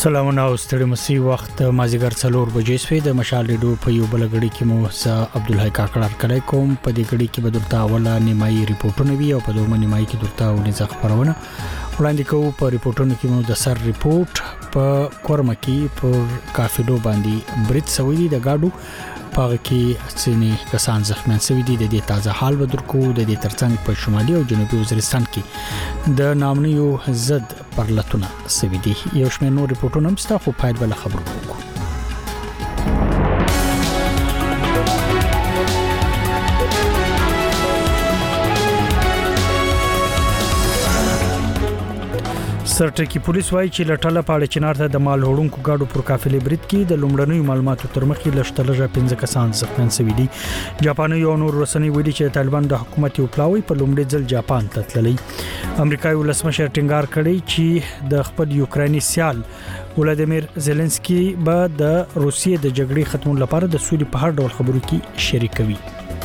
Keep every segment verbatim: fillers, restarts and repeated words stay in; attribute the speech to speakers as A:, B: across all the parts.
A: سلامونه او ستړي مسي وخت مازیګر څلور بجې سوي د مشال ریډیو په یو بل غړي کې مو ز عبدالحی کاکړ کړای کوم په دې غړي کې به درته اوله نیمایي ریپورتونه وی او په دومره نیمایي کې درته ولې خبرونه وړاندې کوو. په ریپورتونو کې مو د سر ریپورت په کورمه کې پر کافلو باندې برید سوي دي د گاډو پاغه کې څنې کسان زخمیان شوي دي. د دې تازه حال به درکو. د دې ترڅنګ په شمالي او جنوبي وزیرستان کې د نامنیو زد پرلتونه سوي دي. یو شمېر نور ریپورتونه هم ستا خو پاید بل خبرو کوو. سرټکی پولیس وایي چې لټاله پاړه چنار ته د مال وړونکو گاډو پر قافلې برید کې د لومړنیو معلوماتو تر مخې لشتلجه پنځه کسان زخمیان شوي دي. جاپان یو نور رسنۍ ویلي چې طالبان د حکومت یو پلاوی په لومړي ځل جاپان ته تللی. امریکا یو لسمشر ټینګار کړی چې د خپل یوکراني سیال ولادیمیر زيلنسکي به د روسیې د جګړې ختمولو لپاره د سولې په هر ډول خبرو کې شریک وي.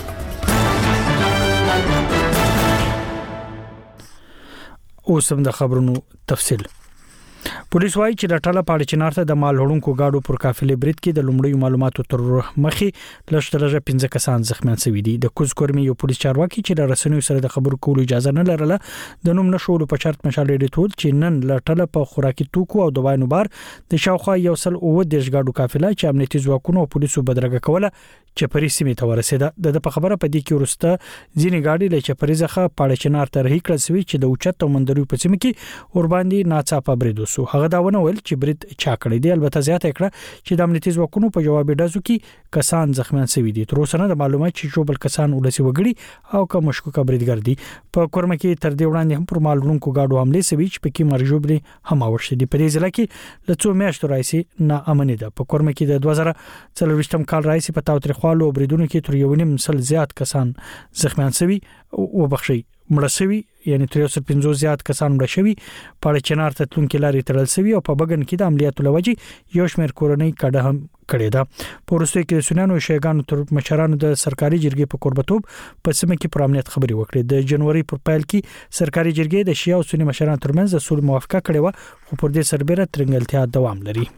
A: اوس هم د خبرونو تفصیل. پولیس وایي چې لټاله پاړه چنار ته د مال وړونکو گاډو پر قافلې برید کې د لومړیو معلوماتو تر مخې لشتلجه پنځه کسان زخمیان شوي دي. د کوز کورمي یو پولیس چارواکي چې د رسنیو سره د خبرو کولو اجازه نه لرله د نوم نشولو په شرط مشال ډیټول چې نن لټاله په خوراکي توکو او دوايانو بار د شاوخوا یو سل او د گاډو قافله چې امنیتي ځواکونو او پولیسو بدرګه کوله چپری سیمې ته ورسېده. د په خبره په دې کې ورسته ځینې گاډي له چپری ځخه پاړه چنار ته رهي کړل شوی چې د اوچت او مندري په سیمه کې ور باندې ناڅاپه برید وسو. هغه دا ونه ویل چې برید چا کړی دی. البته زیاته کړه چې د امنیتي ځواکونو په جوابي ډزو کې کسان زخمیان شوي دي. تر اوسه نه د معلومات چې جوبل کسان ولسی وګړي او کوم مشکوک بریدګر دي. په کورمه کې تر دې وړاندې هم پر مال وړونکو گاډو حمله شوي چې پکې مرجوبري هم اورشي دي. په دې ځل کې له څو میاشتو راځي نا امنه ده. په کورمه کې د دوه زره څلورویشتم کال راځي په تاوتریخوالو بریدونو کې تر یو نیم سل زیات کسان زخمیان شوي او بخښي مړ شوي، یعنی تر یو سل پنځوس زیات کسان مړ شوي. پاړه چنار ته تلونکي لاري تړل شوي او په بغن کې د عملیاتو لوجې یو شمېر کورنۍ کډه هم کړې ده. په وروستي کې د سنانو شیګانو تر مشرانو د سرکاري جرګې په قربتوب په سیمه کې پر امنیت خبري وکړې. د جنوري پر پیل کې سرکاري جرګې د شیا او سنی مشرانو ترمنځ د صلح موافقه کړې و، خو پر دې سربېره ترنګلتیا دوام لري.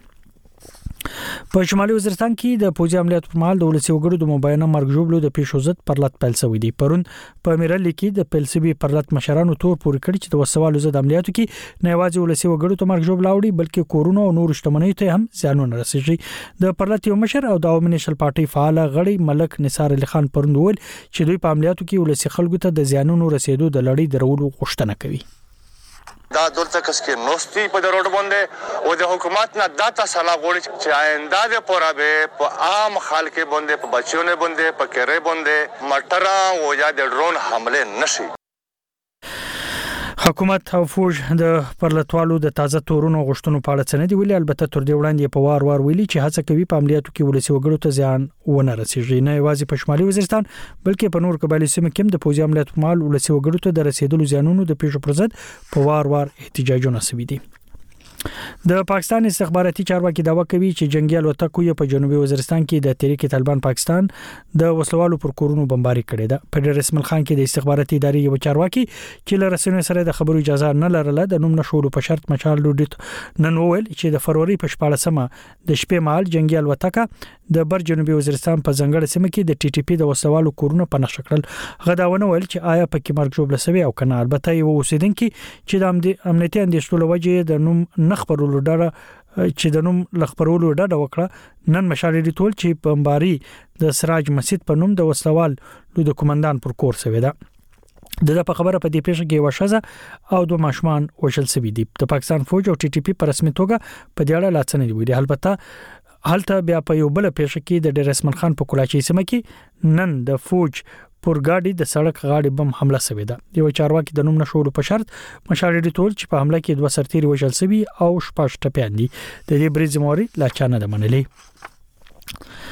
A: په شمالي وزیرستان کې د پوځي عملیاتو پر مهال د ولسی وګړو د مباینه مرګ جوړلو د پیشوزت پرلط پیل شوی دی. پرون په میرل کې د پیلسبي پرلط مشرانو تور پورې کړی چې د وسوالو زد عملیاتو کې نه یوازې ولسی وګړو ته مرګ جوړ لاوړي بلکې کورونو او نور شتمنۍ ته هم زیانونه رسیږي. د پرلط یو مشر او د عوامي نشل پارټي فعال غړي ملک نثار علي خان پرون ویل چې دوی په عملیاتو کې ولسی خلکو ته د زیانونو رسیدو د لړۍ درولو غوښتنه کوي.
B: دا دلته کس کې نوستي په روډ باندې او د حکومت نه دا تاسو غوړي چې آینده د پورا به په عام خلک باندې په بچیونه باندې په کېره باندې مټرا او یا د ډرون حمله نشي.
A: حکومت او فوج د پرلطوالو د تازه تورونو غشتونو په اړه څه نه دی ویلي. البته تر دې وړاندې په وار وار ویلي چې هڅه کوي په عملیاتو کې ولسی وګړو ته ځان ونه رسیږي. نه یوازې په شمالي وزیرستان بلکې په نور قبایلی سیمو کې هم د پوځي عملیاتو په مهال ولسی وګړو ته د رسیدلو زیانونو د پیښو پر ضد په وار وار احتجاجونه شوي دي. د پاکستان استخباراتي چارواکي داوا کوي چې جنگي الوتکو یې په جنوبي وزیرستان کې د تحریک طالبان پاکستان د وسلوالو پر کورونو بمباري کړې ده. په ډېر اسمل خان کې د استخباراتي ادارې یو چارواکي چې له رسنیو سره د خبرو اجازه نه لرله د نوم نشولو په شرط مچال ډوډیت نن وویل چې د فروری په شپاړسمه د شپې مهال جنگي الوتکه د بر جنوبي وزیرستان په ځنګړ سیمه کې د ټي ټي پی د وسلوالو کورونه په نښه کړل. غداونه ویل چې آیا پکې مرګ جوړ لسوي او کنه. البته یو اوسیدونکو چې د امنیتي اندېښنو لوجه د نوم نخبرولو ډاره چې د نوم لخبرولو ډډه وکړه نن مشالې ټول چې بمباري د سراج مسجد په نوم د وسلوال د کمانډان پر کور سوي ده. د په خبره په دې پیښه کې وشزه او دوه ماشومان وشل سوي دي. د پاکستان فوج او ټي ټي پی په رسمي توګه په دې اړه لاڅنې دی ویلي. البته هلته بیا په یو بل پیښه کې د ډېر اسمن خان په کولاچي سیمه کې نن د فوج پر گاډي د سړک غاړي بم حمله شوې ده. یو چارواکي د نوم نشولو په شرط مشارې ټول چې په حمله کې دوه سرتیري وژل شوي او شپږ ټپيان دي. د دې برید زموري لا چانه ده منلې.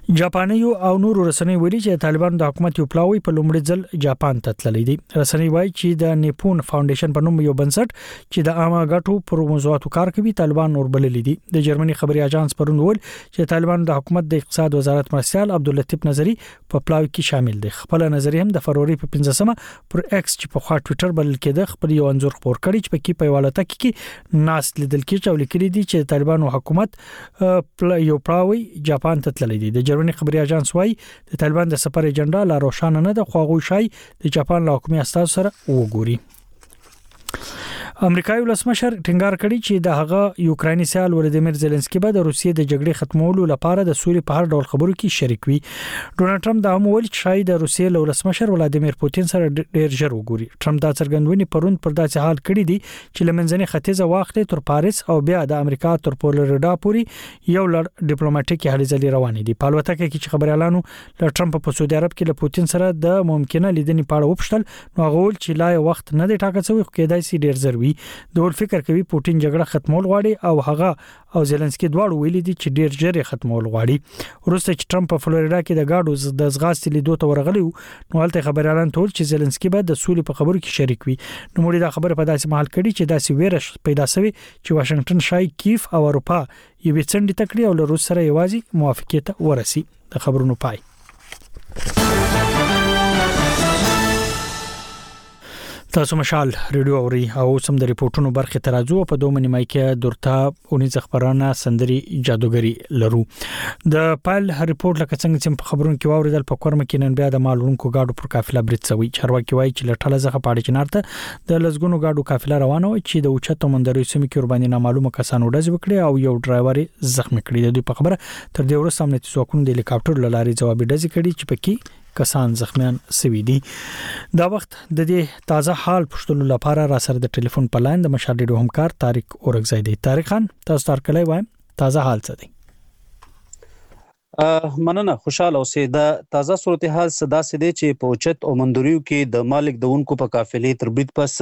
A: جاپانیو او نور رسنۍ ویلي چې طالبان د حکومت یو پلاوی په لومړي ځل جاپان ته تللی دي. رسنۍ وایي چې د نیپون فاونډیشن په نوم یو بنسټ چې د عامه ګټو پر موضوعاتو کار کوي طالبان اوربللي دي. د جرمني خبري اژانس پرون ویل چې طالبان د حکومت د اقتصاد وزارت مرستيال عبداللطیف نظری په پلاوی کې شامل دي. خپل نظری هم د فروری په پنځمه پر ایکس چې په خوا ټوئیټر بلل کېده خپل یو انځور خبر کړی چې په کې په حواله تک کې ناس لیدل کې چې ولیکلي دي چې طالبان او حکومت یو پلاوی جاپان ته تللی دي. د جرمني خبري اژانس وايي د طالبان د سفر ایجنډا لا روښانه نه ده خو هغه شای د جاپان له حکومت استاد سره وګوري. امریکایي ولسمشر ټینګار کړی چې د هغه یوکراني سیال ولادیمیر زيلنسکي به د روسیې د جګړې ختمولو لپاره د سولې په هر ډول خبرو کې شریک وي. ډونالد ټرمپ دا هم ویل چې شاید د روسیې له ولسمشر ولادیمیر پوتین سره ډېر ژر وګوري. ټرمپ دا څرګندونې پرون پر داسې حال کړی دی چې لمنځني ختیځه واخلې تر پاریس او بیا د امریکا تر فلوریدا پورې یو لړ ډیپلوماټیکي هلې ځلې روانې دي. په البته کې چې خبريالانو له ټرمپ په سعودي عرب کې له پوتین سره د ممکنه لیدنې په اړه وپوښتل نو هغه ویل چې لا وخت نه دی ټاکل شوی خو کېدای شي ډېر ژر وي. د فکر کوي پوتین جګړه ختمول غواړي او هغه او زيلنسکي دواړو ویلي دي چې ډیر ژر ختمول غواړي. وروسته چې ټرمپ په فلوریدا کې د گاډو د ځغاستې لیدو ته ورغلی نو هلته خبريالان ټول چې زيلنسکي به د سولې په خبرو کې شریک وي. نو موږ دا خبره په داسې محل کړي چې داسې ویره پیدا شوی چې واشنگټن شای کیف او اروپا یو څنډه تکړه او له روس سره یوازې موافقت ورسي. د خبرونو پای. تاسو مشال ریډیو اوري او سم د ریپورتونو برخه ترازو په دوه نیمه کې درته اونې خبرانه سندري جادوګری لرو. د پایل ریپورت لکه څنګه چې په خبرونو کې واوریدل په کورم کې نن بیا د مالونکو گاډو پر قافله برید شوی. چارواکي وایي چې لټاله ځخه پاړې چنارته د لزګونو گاډو قافله روانه و چې د اوچته مندري سیمې کې قرباني نامعلومه کسانو ډز وکړي او یو ډرایور زخمی کړي. دوی په خبره تر دې وروسته امنیتي ځواکونو د هلیکاپټر لاري جواب ډز کړي چې پکې کسان زخمیان سوي دي. دا وخت د دې تازه حال پښتون لپاره را سره د ټلیفون په لاین د مشال ډیډو همکار طارق اورګزای دی. طارق خان تاسو تر کله وایم تازه حال څه دی؟
C: ا مننه خوشاله اوسې. د تازه صورتحال صدا سده چې په اوچت او مندوریو کې د مالک دونکو په قافلې تربید پس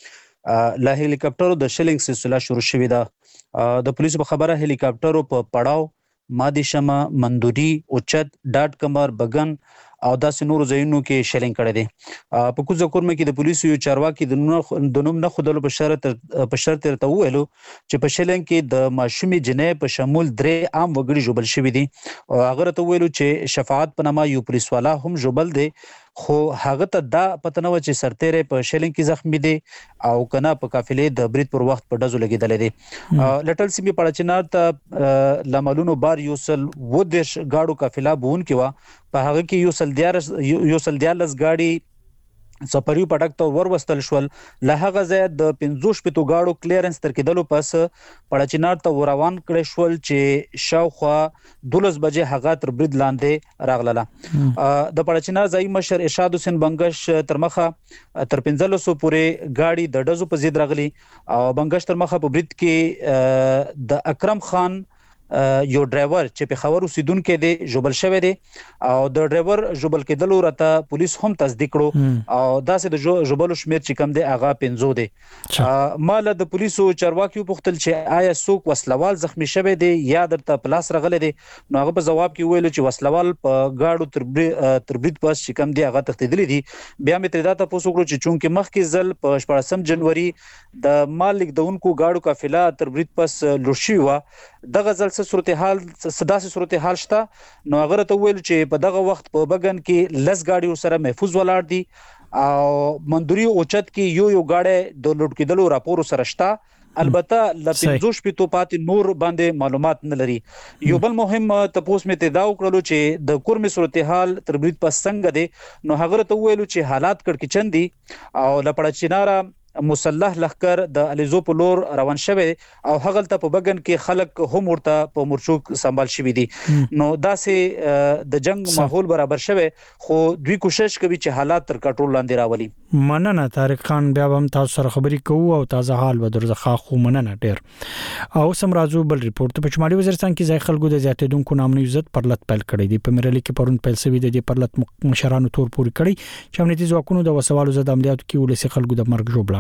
C: له هلیکاپټرو د شلینګ سلسله شروع شوې ده. د پولیسو په خبره هلیکاپټرو په پړاو مادي شمه مندوري اوچت ډاټ کمر بغن او داسې نور ځایونو کې شلینګ کړی دی. په کوزه کورمه کې د پولیسو یو چارواکي د نوم نه خودلو په شرط په شرط ته ویلو چې په شلینګ کې د ماشومي جنې په شمول درې عام وګړي جوړل شوی دي او هغه ته ویلو چې شفاعت په نامه یو پولیس والا هم جوړل دي خو هغه ته دا پته نه و چې سرتیره په شلینګ کې زخمی دي او کنه په قافلې د برید پر وخت په ډزو لګیدل دي. لټل سیمه پړچنار ته لمالونو بار یوسل ودش گاډو قافله بون کې وا په هغه کې یو سل دیار یو سل دیالس گاډي سپریو پټک ته وروستل شول. له هغه ځای د پنځوس پټو گاډو کلیرنس تر کېدلو پس پړچنار ته روان کړي شول چې شاوخوا دولس بجې هغه تر برید لاندې راغله. د پړچنار ځای مشر ارشاد حسین بنگش تر مخه تر پنځلس پورې گاډي د ډزو په ضد راغلي او بنگش تر مخه په برید کې د اکرم خان یو ډرایور چې په خبرو سیدونکو دی جوبل شوی دی او د ډرایور جوبل کېدلو راته پولیس هم تصدیق کړو او داسې د جوبل شمیر چې کم دی هغه پنځو دی. مال د پولیسو چارواکي پوښتل چې آیا څوک وسلوال زخمی شوی دی یا درته پلاس راغلی دی نو هغه په جواب کې ویل چې وسلوال په گاډو تربید پاس چې کم دی هغه تختیدلی دي. بیا مې تر دا تاسو وکړو چې چونکه مخکې ځل په شپږم جنوري د مالک دونکو گاډو قافله تربید پاس لوشي و دغه ځل صورتحال سداسي صورتحال شته نو هغه ته ویل چې په دغه وخت په بغن کې لس گاډي سره محفوظ ولاړ دي او مندوري اوچت کې یو یو گاډي د لوټ کېدلو راپور سره شته. البته ل پنځوس پټو پاتې نور باندې معلومات نه لري. یو بل مهم تپوس مې تدا وکړلو چې د کورمې صورتحال تربید په څنګه دي نو هغه ته ویلو چې حالات کړکچن دي او لپړه چینارا مسلح لخر د الیزو په لور روان شوی او هغه ته په بغن کې خلک هم ورته په مرچوک سنبال شوی دي نو داسې د جنگ ماحول برابر شوی خو دوی کوشش کوي چې حالات تر کنټرول لاندې راولي.
A: مننه طارق خان. بیا هم تاسو سره خبرې کوو او تازه حال به درځه خو مننه ډیر. او سم راځو بل ریپورت په شمالي وزیرستان کې ځای خلکو د زیاتېدونکو نامنوي عزت پرلط پیل کړی دی. په مرلي کې پرون پیل شوی دی پرلط مشرانو تور پوری کړی چې امنیتي ځواکونو د وسوالو زد عملیاتو کې ولسی خلکو د مرګ جوړ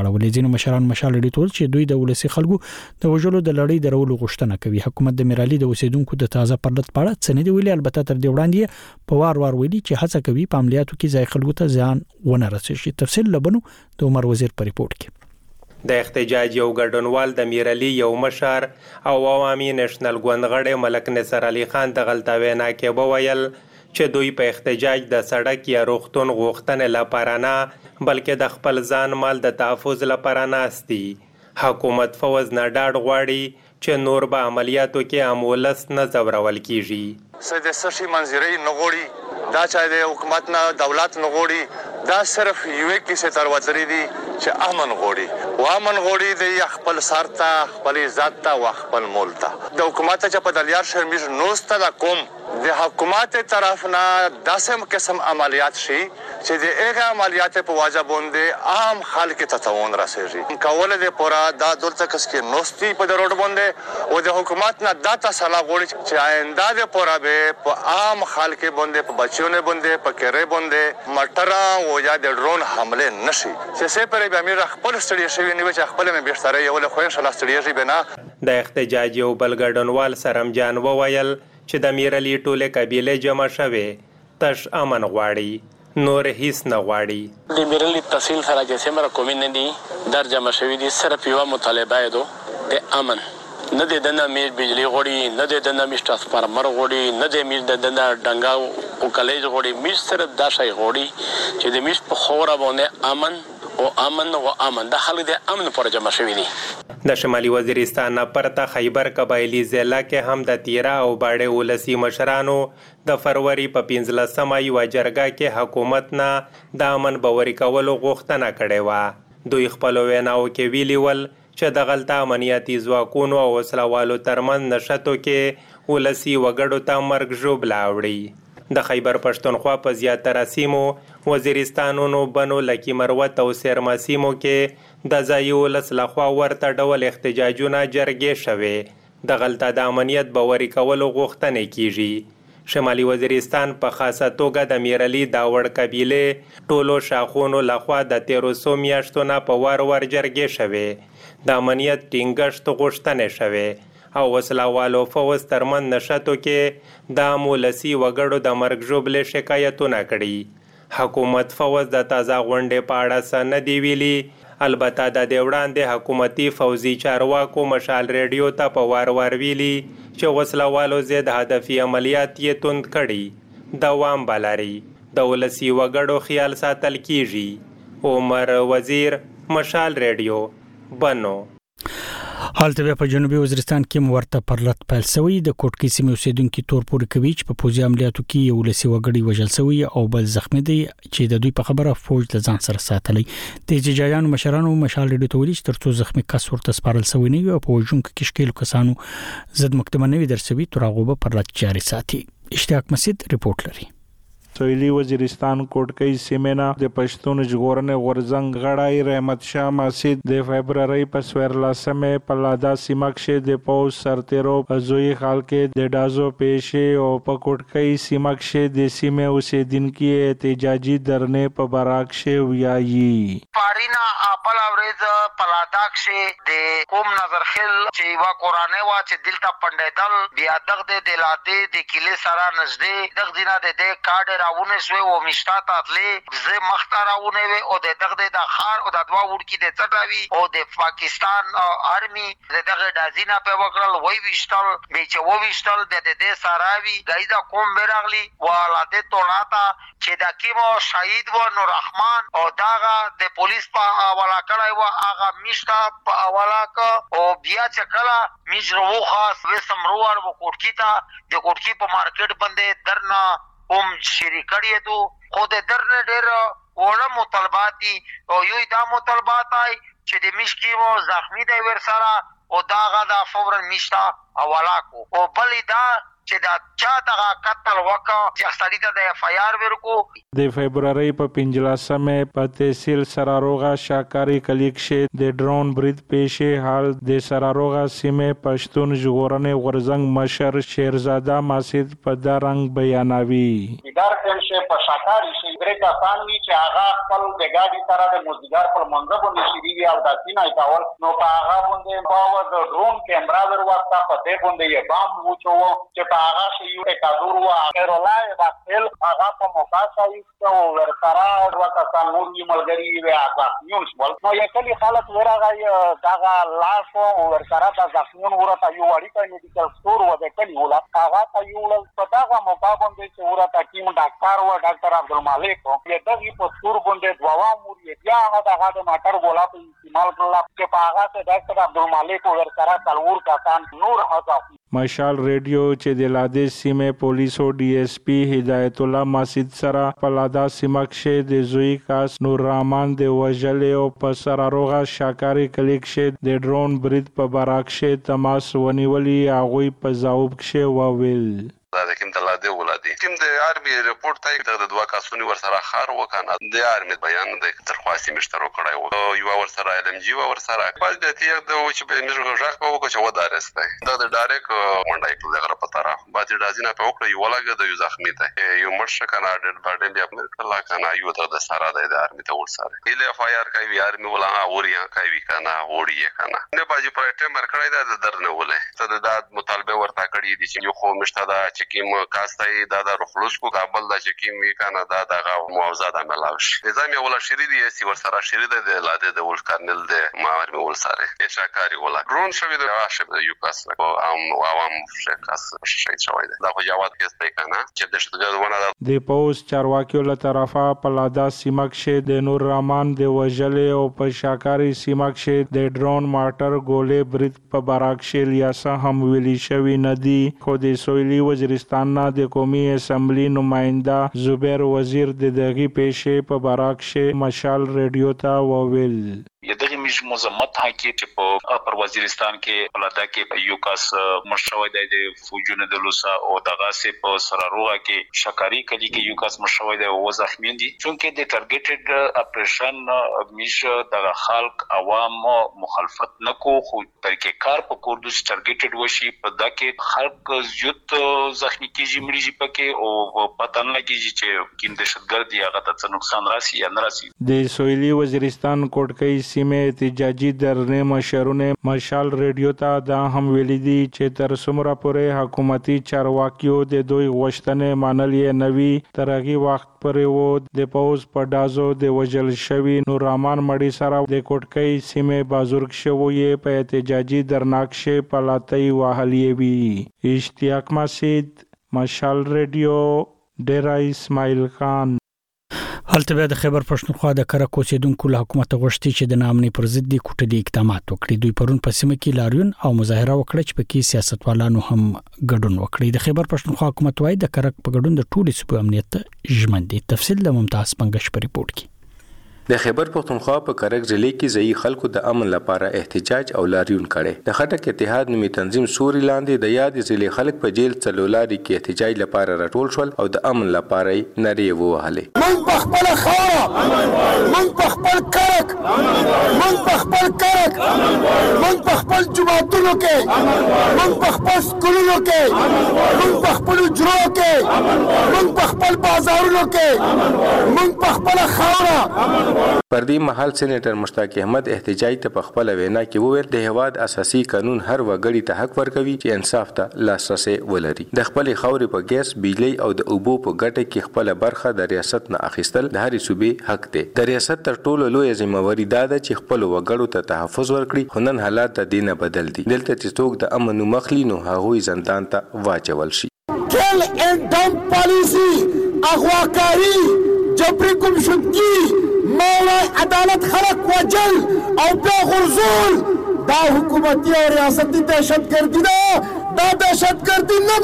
A: اړولې. ځینې مشران مشال ډیټول چې دوی د ولسی خلکو د وژلو د لړۍ درولو غوښتنه کوي. حکومت د میرالي د اوسیدونکو د تازه پرلط پاړه څنګه دی ویلي، البته تر دې وړاندې په وار وار ویلي چې هڅه کوي په عملیاتو کې ځای خلکو ته ځان ونه رسېږي. تفصیل لبنو د عمر وزیر په ریپورت کې.
D: د احتجاج یو ګډونوال د میرالي یو مشر او عوامي نېشنل ګوندغړی ملک نصر علي خان د غلطه وینا کې وویل چې دوی په احتجاج د سړک یا روغتون غوښتنې لپاره نه بلکې د خپل ځان مال د تحفظ لپاره ناست دي. حکومت فوز نه ډاډ غواړي چې نور به عملیاتو کې امولس نه ځورول کیږي.
B: سید سشي منځري نغوړي دا چې د حکومت نه دولت نغوړي دا صرف یو کیسه تر وتري دي چې امن غوړي و امن غوړي د خپل سارتا خپل عزت ته او خپل مول ته د حکومت چې په دلیار شرمیز نوسته د کوم د حکومت طرف نه داسم قسم عملیات شي چې د هغه عملیات په واجب باندې عام خلک ته تاوان رسېږي. کوله د پورا دا دولت کس کې نوستي په روډ باندې او د حکومت نه دا تسلا غوړي چې آینده د پورا به په عام خلک باندې په بچیونه باندې په کېره باندې مټرا او یا د ډرون حمله نشي چې سه پر به امیر خپل ستړي شوی نیو چې خپل مې بهتره یو له خو ان شاء الله ستړي شي بنا.
D: د احتجاج یو بلګډنوال سرم جان وویل چې د میرالي ټوله قبيله جمع شوه تش امن غواړي نور هیڅ نه غواړي.
E: د میرالي تحصیل سره چې سمره کومینټي در جمع شوی دي صرف یو مطالبه ده د امن. نه د دنه میز بجلی غوړي نه د دنه میز ټرانسفارمر غوړي نه د میز د دنه ډنګا او کالج غوړي میز صرف دا شی غوړي چې د میز په خوره باندې امن او امن او امن د خلک د امن پر جمع شوی دي.
D: د شمالي وزیرستان پرته خیبر قبایلی ضلع کې هم د تیرا او باړې ولسی مشرانو د فروری په پنځلسمه یو جرګه کې حکومت نه د امن باوري کولو غوښتنه کړې و. دوی خپل ویناو کې ویلي ول چې د غلطه امنیتي ځواکونو او وسلوالو ترمن نشټو کې ولسی وګړو ته مرګ ژوبله وړي. د خیبر پښتونخوا په زیاتره سیمو وزیرستانونو بنو لکی مروت او سرما سیمو کې د ځایي ولس لخوا ورته ډول احتجاجونه جرګې شوې د غلطه د امنیت باوري کولو غوښتنې کیږي. شمالي وزیرستان په خاصه توګه د میرالي داوړ قبیله ټولو شاخونو لخوا د تیرو سو میاشتو نه په وار وار جرګې شوې د امنیت ټینګښت غوښتنې شوې او وسلوالو فوز ترمن نشاتو کې د مولسی وګړو د مرګ ژوبلې شکایتونه کړي. حکومت فوز د تازه غونډې په اړه څه نه دی ویلي، البته د دې وړاندې حکومتي فوزي چارواکو مشال ریډیو ته په وار وار ویلي چې وسلوالو ضد هدفي عملیات یې توند کړي. دوام بلاري د ولسی وګړو خیال ساتل کیږي. عمر وزیر، مشال ریډیو، بنو.
A: حالته بیا په جنوبي وزیرستان کې ورته پرلط پیل شوی. د کوټکي سیمې اوسیدونکو تور پورې کوي چې په پوځي عملیاتو کې یو لسی وګړي وژل شوی او بل زخمی دي چې د دوی په خبره فوج له ځان سره ساتلی. د احتجاجیانو مشرانو مشال ډیټو ویلي چې ترڅو زخمی کس ورته سپارل شوی نه وي او په وژونکو کې شکیل کسانو ضد محکمه نه وي درسوي تر هغه به پرلط جاري ساتي. اشتیاق مسجد ریپورت لري.
F: سویلی وزیرستان کوټکۍ سیمه د پښتون ژغورنې غورزنګ غړای رحمت شاه مسجد د فبرवरी په سورلسمه په لادا سیمه کې د پوز سرتیرو زوی خلک د دازو پېښې او په کوټکۍ سیمه کې د سیمه اوسیدونکو احتجاجي درنې په براک شه ویایي.
G: پارینا خپل اورز پلادا کې د قوم نظر خل چې وا قرانه وا چې دلته پندیدل بیا دغه د لاده د کلی سره نږدې دغه دینه د کارډ راونه شوی او مشتات اتلې زه مختاراونه وي او د دغه د خار او د دوا وړکی د چټاوي او د پاکستان آرمي دغه دازینا په وکړل وای وشتل به چې و وشتل د دې ساراوي غایدا قوم برغلی والاده تولاتا چې د کیمو شهید و نور رحمان او داغه د پولیس په حواله کړای و هغه مشتا په حواله ک او بیا چې کلا مجرو خاص وسمرو ور کوټکی تا د کوټکی په مارکیټ باندې درنا هم شریکړی دو خو د درنه ډیر وړه مطالباتي او یو دا مطالبات آی چې د مشکی مو زخمی دی ور سره او داغه دا فورا مشتا حواله کو او بل دا چې دا چا دغه قتل وکړ چې ستړي ته د اف آی آر ورکو.
F: د فبرवरी په پنځلسمه په تحصیل سراروغه شاکاری کلیک شه د ډرون برید پیښه حال د سراروغه سیمه پښتون ژغورنې غورزنګ مشر شیرزاده مسجد په دارنګ بیانوي.
H: اداره
G: ونیول شي په شاکاري شي درې کسان وي چې هغه خپل د ګاډي سره د مزدګار پر منځ باندې شریږي او د سینې کول نو په هغه باندې په د ډرون کیمرا ورواسته په دې باندې یې بام وچو چې په هغه شي یو کادور وا اخرولای باطل هغه په موقع او ورسره ورته نوري ملګری وي هغه نیوز ول نو یکلی خلک ورغه داغه لاس او ورسره د ځخمون ورته یو اړیکه میډیکل سٹور و د کلی ولا هغه ته یو ول په داغه موقع باندې چې ورته ټیم ډاکټر و ډاکټر عبدالمالک یې دغه په سٹور باندې دوا مور یې بیا هغه د ماټر ګولا په استعمال کړل چې په هغه ته ډاکټر عبدالمالک ورسره څلور کسان نور هڅه
F: مشال ریډیو چې د لاده سیمه پولیس او ډي اس پی هدایت الله مسجد سره په لاده سیمه کې د زوی کاس نور رحمان د وجلې او په سره روغه شاکاری کلیک شه د ډرون برید په براکشه تماس ونیولي هغه په جواب کې وویل
H: دا د کوم د لاده ولادي کوم د آرمي رپورت تای د دوه کاسونی ور سره خار وکنه د آرمي بیان د ترخواستي مشترو کړای وو یو ور سره ال ام جی ور سره په دې ته د چې په موږ ژغ په وکړو چې ودارسته دا د ډایرک منډای کول غره پتاره باندې رازینه په وکړو یو لګ د یو زخمی ته یو مرشه کنه د باندې بیا په لا کنه یو د سره د آرمي ته ور سره ال اف آی آر کوي آرمي ولا اوریا کوي کنه وړي کنه نه باجی پرټه مر کړای دا درنه ولې ته د مطالبه ورته کړی دي چې یو خو مشته دا کیم کاستای دا د رخلوس کو کابل د چکیم وی کنه دا د معاوضه د ملاوش نظام ولا شریدي سی ور سره شریده د لاده د ول کارنل د ماور ول سره شاکاری ولا ډرون شوی د عاشق د یو کاس او ام عوام شکاس شي شوی دا خو جواب کېسته کنه چې د شته ونه
F: د پوس چارواکیو له طرفه په لاده سیمه کې د نور رحمان د وجلې او په شاکاری سیمه کې د ډرون ماټر ګولې برید په براکشل یا هم ویلی شوی ندی خو د سویلي وزیرستان د قومي اسمبلی نماینده زبیر وزیر د دغه پیښې په براکشه مشال ریډیو ته وویل
I: یدغه مش مزمت حقیقت چې په پر وزیرستان کې پلادا کې یو کس مشوي د فوجونه د لوسا او دغه سه په سراروغه کې شکاری کلی کې یو کس مشوي د او زخمین دي چونکه د ټارګټډ اپریشن مش د خلق عوام مخالفت نکو خو طریقې کار په کوردوس ټارګټډ وشي په دغه خلق زیات زخمی کیږي مړي پکې او پته نه لګي چې کیند دهشتګرد یا غته څه نقصان راسي یا نه راسي
F: د سویلي وزیرستان کوټکۍ سیمه احتجاجي درنه مشرونه مشال ریډیو ته دا هم ویلي دي چې تر څومره پورې حکومتي چارواکیو د دوی غوښتنې منلې نوي ترغي وخت پرې وو د پوز په دازو د وجل شوی نور رحمان مړی سره د کوټکۍ سیمه بازرګ شوی په احتجاجي درناکشه پلاتای وهلې وی اشتیاق مسجد مشال ریډیو ډیرا اسماعیل خان
A: هلته بیا د خیبر پښتونخوا د کرک اوسیدونکو له حکومت غوښتي چې د نامنې پر ضد د کوټلي اقدامات وکړي دوی پرون په سیمه کې لاریون او مظاهره وکړه چې پکې سیاستوالانو هم ګډون وکړي د خیبر پښتونخوا حکومت وايي د کرک په ګډون د ټولو صوبو امنیت ژمن دي تفصیل د ممتاز پنګش په ریپورت کې
J: د خیبر پښتونخوا په کرک ضلع کې ځای خلکو د امن لپاره احتجاج او لاریون کړي د خټک اتحاد نومي تنظیم سوري لاندې د یاد ضلع خلک په جیل څلولاري کې احتجاج لپاره راټول شول او د امن لپاره نری ووهلې
K: من په خپل خاوره من په خپل کرک من په خپل کرک من په خپل جماعتونو کې من په خپل سکولونو کې من په خپل جرو کې من په خپل بازارونو کې من په خپل خاوره
J: پر دې محل سېنیټر مشتاق احمد احتجاج ته په خپل وینا کې وویل د هواد اساسي قانون هر وګړي ته حق ورکوي چې انصاف ته لاسرسي ولري د خپل خاورې په ګیس بجلی او د اوبو په ګټه کې خپل برخه د ریاست نه اخیستل د هرې صوبې حق دی د ریاست تر ټولو لوی ذمہواری دا ده چې خپل وګړو ته تحفظ ورکړي خو نن حالات د دینه بدل دي دلته چې څوک د امن مخلي نو هغوی زندان ته واچول شي
K: کل اینڈ ڈمپ پالیسی اغواکاری جبری گمشدگی مولا عدالت خلق وجل او بے غرزول دا حکومتی اور ریاستی دہشت گردی دا دا دہشت گردی نہ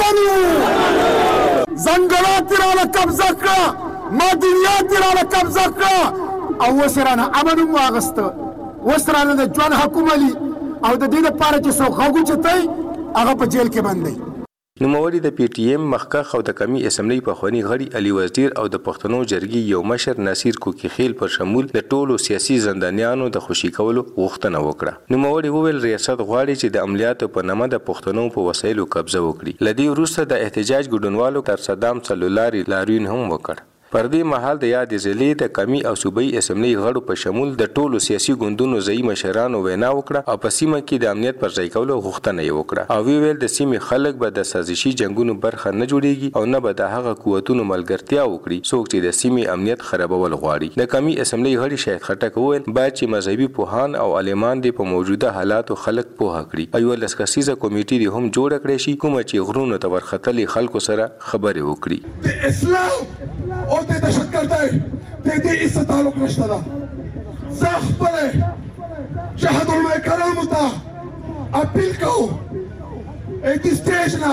K: بنیو زنگلات تیرانا قبضہ کرا مادنیات تیرانا قبضہ کرا او وسرانا امن مواغست وسرانا دا جوان حکومالی او دا دین پارا چی سو غاگو چتای اغا پا جیل کے بندی
J: نوموړي د پی ټی ایم مخکخ او د کمی اسمبلی په خواني غړي علي وزیر او د پښتنو جرګي یو مشر نصیر کوکی خیل پر شمول د ټولو سیاسي زندانیانو د خوشي کولو غوښتنه وکړه. نوموړي وویل ریاست غواړي چې د عملیاتو په نامه د پښتنو په وسایلو قبضه وکړي. لدی وروسته د احتجاج ګډونوالو تر صدام څلولاري لاریون هم وکړ. پر دې مهال د یاد ضلع د کمی او صوبایي اسمبلی غړو په شمول د ټولو سیاسي ګوندونو ځای مشرانو وینا وکړه او په سیمه کې د امنیت پر ځای کولو غوښتنه یې وکړه او ویل د سیمې خلک به د سازشي جنگونو برخه نه جوړيږي او نه به د هغه قوتونو ملګرتیا وکړي څوک چې د سیمې امنیت خرابول غواړي. د کمی اسمبلی غړي شهید خټک وویل باید چې مذهبي پوهان او عالمان د په موجوده حالاتو خلک پوهه کړي. ایو لسکسیزه کمیټې دې هم جوړ کړې شي کوم چې غرونو ته ورختلي خلکو سره خبرې وکړي.
K: اسلام او د دهشت ګردۍ د دې هیڅ تعلق نشته ده. زه خپله شهادت علماء کرامو ته اپیل کوم دې سټیج نه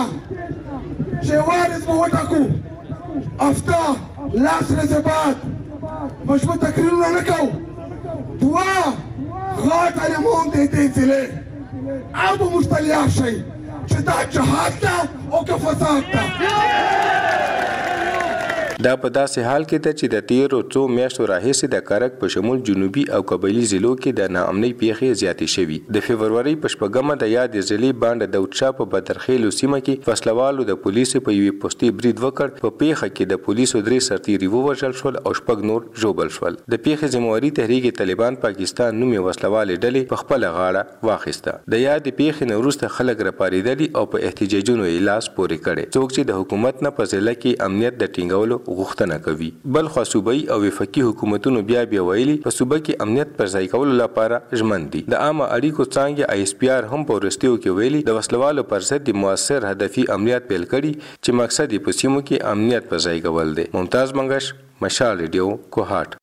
K: چې وارث به وټاکو هفته لاس ورځې بعد مشبوط تقریرونه نه کوو. دوه غټ عالمان د دې ضلع او به موږ ته لیار شئ چې دا جهاد ده او که فساد ده.
J: دا په داسې حال کې ده چې د تیرو څو میاشتو راهیسې د کرک په شمول جنوبي او قبایلي ضلعو کې د ناامنۍ پیښې زیاتې شوي. د فبرورۍ په شپږمه د یاد ضلع بانډ داود شاه په بدرخیلو سیمه کې وسلوالو د پولیسو په یوې پوستې برید وکړ. په پیښه کې د پولیسو درې سرتیري ووژل شول او شپږ نور ژوبل شول. د پیښې ذمہواري تحریک طالبان پاکستان نومي وسلوالې ډلې په خپل غاړه واخیسته. د یاد پیښې نه وروسته خلک راپاریدلي او په احتجاجونو یې لاس پورې کړي څوک چې د حکومت نه په ضلع کې امنیت د ټینګولو غوښتنه کوي. بل خو صوبایي او وفاقي حکومتونو بیا بیا ویلي په صوبه کې امنیت پر ځای کولو لپاره ژمن دي. د عامه اړیکو څانګې آی اس پی آر هم په وروستیو کې ویلي د وسلوالو پر ضد د مؤثر هدفي عملیات پیل کړي چې مقصد یې په سیمو کې امنیت پر ځای کول دی. ممتاز منګش، مشال ریډیو، کوهاټ.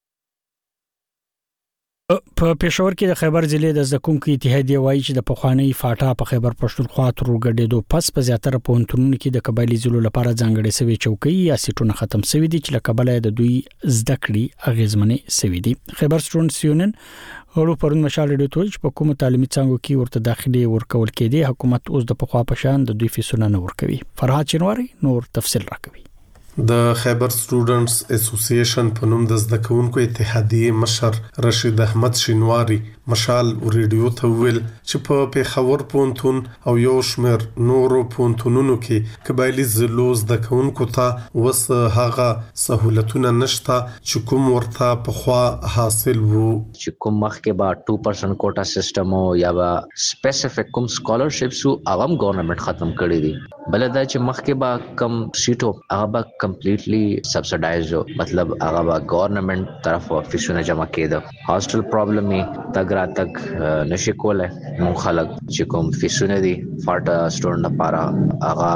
A: په پېښور کې د خیبر ضلع د زکونکو اتحادیه وایي چې د پخوانی فاټا په خیبر پښتونخوا تر ورګډېدو پس په زیاتره پوهنتونونو کې د قبایلی ضلعو لپاره ځانګړې سوي چوکۍ یا سیټونه ختم شوي دي چې له کبله د دوی زده کړې اغیزمنې شوي دي. خیبر سټوډنټس یونین ورو پرون مشال ډیټ وایي چې په کومه تعلیمي څانګو کې ورته داخلي ورکول کېدي حکومت اوس د پخوا په شان د دوی فیسونه نه ورکوي. فرهاد چنواری نور تفصیل راکوي.
L: د خیبر سټوډنټس اسوسییشن په نوم د زده کوونکو اتحادیه مشر رشید احمد شینواری مشال ریډیو ته ویل چې په پیښور پونتون او یو شمېر نورو پونتونونو کې قبایلی ضلعو زده کوونکو ته وس هغه سہولتونه نشته چې کوم ورته پخوا حاصل وو.
M: چې کوم مخکې به two percent کوټا سیستم او یا به سپیسیفیک کوم سکالرشپس او عوام ګورنمنت ختم کړی دي. بل دا چې مخکې به کم سیټو هغه به کمپلیټلی سبسایډایز مطلب هغه به ګورنمنت طرف فیسونه جمع کېده. هاستل پرابلم یې تګ را تک نشي کوله. مون خلک چې کوم فیسونه دي فاټا سټوډنټ لپاره هغه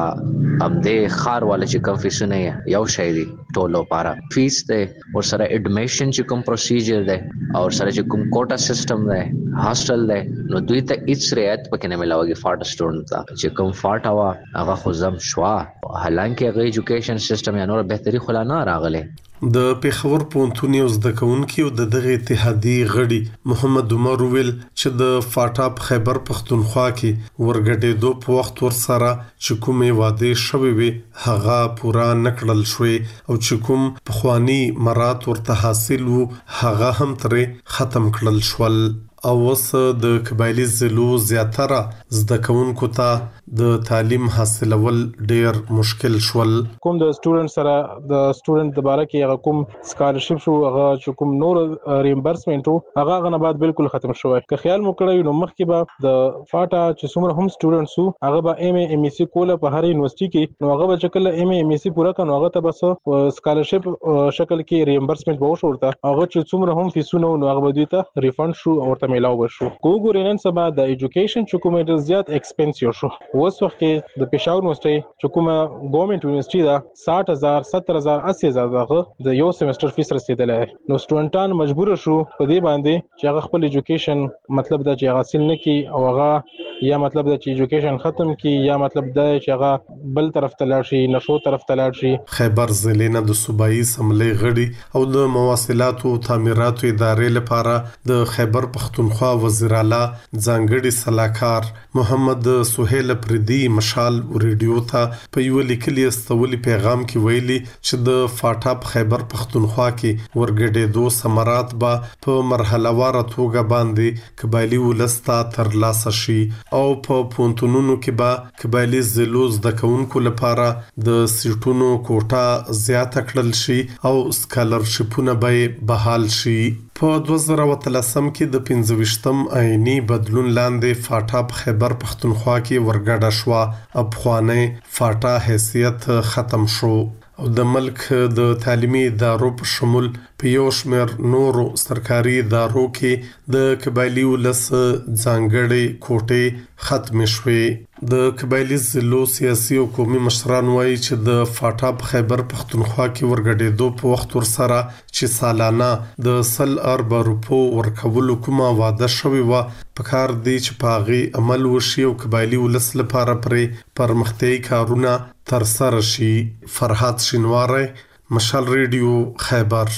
M: امدې خار والا چې کوم فیسونه یو شی دي ټولو لپاره فیس ده او سره اډمیشن چې کوم پروسیجر ده او سره چې کوم کوټا سیستم ده هاستل ده نو دوی ته هیڅ رعایت پکې نه ملاوي فاټا سټوډنټ ته چې کوم فاټا وا هغه خو زم شوا حالانکه هغه ایجوکیشن سیستم یا نور بهتري خلا نه راغله.
L: د پیښور پونتون یو زده کوونکي او د دغه اتحادیه غړي محمد عمر ویل چې د فاټا په خیبر پښتونخوا کې ورګډېدو په وخت ور سره چې کومې واده شوي وي هغه پورا نکړل شوی او چې کوم پخوانی مراد ورته حاصل وو هغه هم ترې ختم کړل شول. او وس د قبایلی ضلعو زیاتره زده کوونکو ته د تعلیم حاصلول ډیر مشکل شول.
N: کوم د سټوډنټ سره د سټوډنټ د باره کې هغه کوم سکالرشپ شو هغه چې کوم نور ریمبرسمنت هغه غنه بعد بالکل ختم شوی. که خیال مو کړی نو مخکې به د فاټا چې څومره هم سټوډنټ سو هغه به ایم ای ایم ای سی کوله په هر یونیورسيټي کې نو هغه به چې کله ایم ای ایم ای سی پورا کړي هغه ته بس سکالرشپ شکل کې ریمبرسمنت به وشورته هغه چې څومره هم فیسونه نو هغه به دوی ته ریفند شو او ته ملاو بشو. کوګور نن سبا د ایجوکیشن چې کومه زیات ایکسپنسیو شو. اوس وخت کې د پېښور یونیورسيټي چې کومه ګورنمنت یونیورسيټي دا ساठ هزار ستر هزار اسی هزار دغه د یو سیمستر فیس رسیدلې. نو سټوډنټان مجبور شو په دې باندې چې هغه خپل ایجوکیشن مطلب دا چې حاصل نکي او هغه یا مطلب دا چې ایجوکیشن ختم کی یا مطلب دا چې هغه بل طرف ته لاړ شي نشو طرف ته لاړ شي.
L: خیبر ضلع نه د صوبایي اسمبلی غړي او د مواصلات او تعمیرات ادارې لپاره د خیبر پښتون پښتونخوا وزیر اعلی ځانګړي صلاحکار محمد سهیل پردي مشال ریډیو ته په یو لیکلي استولي پیغام کې ویلي چې د فاټا په خیبر پښتونخوا کې ورګډېدو ثمرات به په مرحله واره توګه باندې قبایلی ولستا تر لاسه شي او په پونتونونو کې به قبایلی زلوز د کونکو لپاره د سیټونو کوټه زیاته کړل شي او سکالرشپونه به بحال شي. په دوه زره اتلسم کې د پنځه ویشتم آئینی بدلون لاندې فاټا په خیبر پښتونخوا کې ورګډه شوه. افغاني فاټا حیثیت ختم شو او د ملک د تعلیمي ادارو په شمول په یو شمېر نورو سرکاري ادارو کې د قبایلی ولس ځانګړي کوټې ختم شوې. د قبایلی ضلعو سیاسي او قومي مشران وایي چې د فاټا په خیبر پښتونخوا کې ورګډېدو په وخت ورسره چې سالانه د سل ارب روپو ورکولو کومه وعده شوې وه په کار دی چې په هغې عمل وشي او قبایلی ولس لپاره پرې پرمختیایي کارونه ترسره شي. فرحات شینواری، مشال ریډیو، خیبر.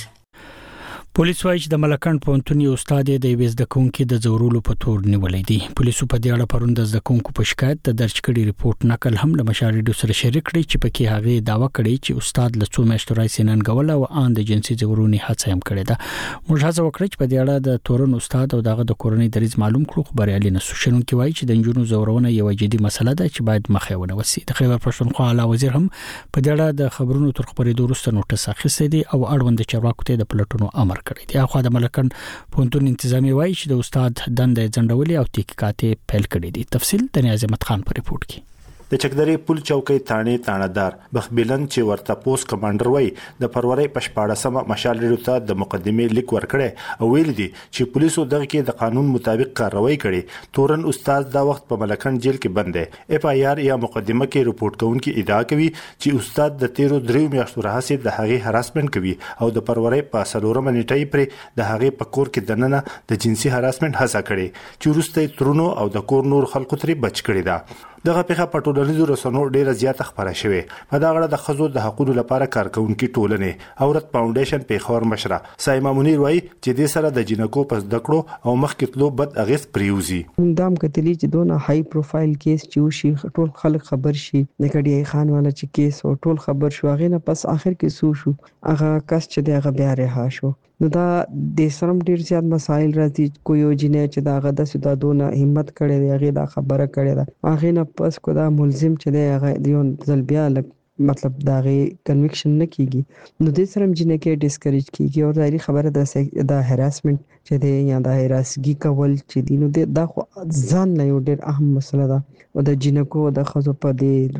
A: پولیس وايي چې د ملکند پونتون یو استاد د یوې زده کوونکي د زورولو په تور نیولې دي. پولیسو په دې اړه پروند زده کوونکو په شکایت د درج کړي ریپورت نقل هم له مشاهدو سره شریک کړي چې پکې هغه داوا کړي چې استاد له څو میاشتو راځي ننګول او ان د جنسي زورونې هڅه هم کړې ده. موږ هڅه وکړه چې په دې اړه د تورن استاد او دغه د کورنۍ دریز معلوم کړو، خو بریالي نه شو. شنونکي وايي چې د انجونو زورونه یو جدي مسله ده چې باید مخه ونه وسی. د خیبر پښتونخوا اعلی وزیر هم په دې اړه د خبرونو تر خبرېدو وروسته نوټس اخیستی دی او اړوند چارواکو ته د پلټونو امر کړی دی. خو د ملکند پونتون انتظامی وايي چې د استاد دندې ځنډولې او تحقیقات پیل کړي دي. تفصیل د نیاز احمد خان په ریپورت کې.
O: د چکدري پل چوکۍ تانې تانهدار بخبلن چې ورته پوس کمانډر وای د فروری په شپاړسمه مشال ریډیو ته د مقدمې لیک ورکړي او ویل دي چې پولیسو دغه کې د قانون مطابق کاروایی کړي. تورن استاد دا وخت په ملکند جیل کې بند دی. اف آی آر یا مقدمه کې رپورت کوونکي ادعا کوي چې استاد د تیرو دریو میاشتو راهسي د هغې هراسمنت کوي او د فروری په څلورمه نیټه پرې د هغې په کور کې دننه د جنسي هراسمنت هڅه کړي چې وروسته ترونو او د کور نور خلکو ترې بچ کړي ده. دغه پیښه په ټولنیزو رسنیو ډیره زیاته خبره شوې. په دا غړه د خزو د حقوقو لپاره کارکونکو ټولنې اورت فاونډیشن پیښور مشره سایما منیر وایي چې د سره د جنکو پس دکړو او مخکې تلو بد اغیز پریوزي.
P: دام کتلی چې دونه های پروفایل کیس چې شي ټول خلک خبر شي د کډی خان والا چې کیس او ټول خبر شو هغه نه پس اخر کې سو شو هغه کس چې دغه بیا رها شو. نو دا د سرم ډیر زیات مسایل راځي. کوی یو جنې چې دا غدا سودا دونه همت کړي دی هغه دا خبره کړي ده هغه نه پس کو دا ملزم چې دی هغه دیون ځل بیا مطلب دا غي کنویکشن نه کیږي. نو د سرم جنې کې ډیسکریج کیږي او ظاهري خبره ده د هراسمنت چې دی یا د هراسګي کول چې دی نو دا خو ځان نه یو ډیر اهم مسله ده او د جنکو د خزو په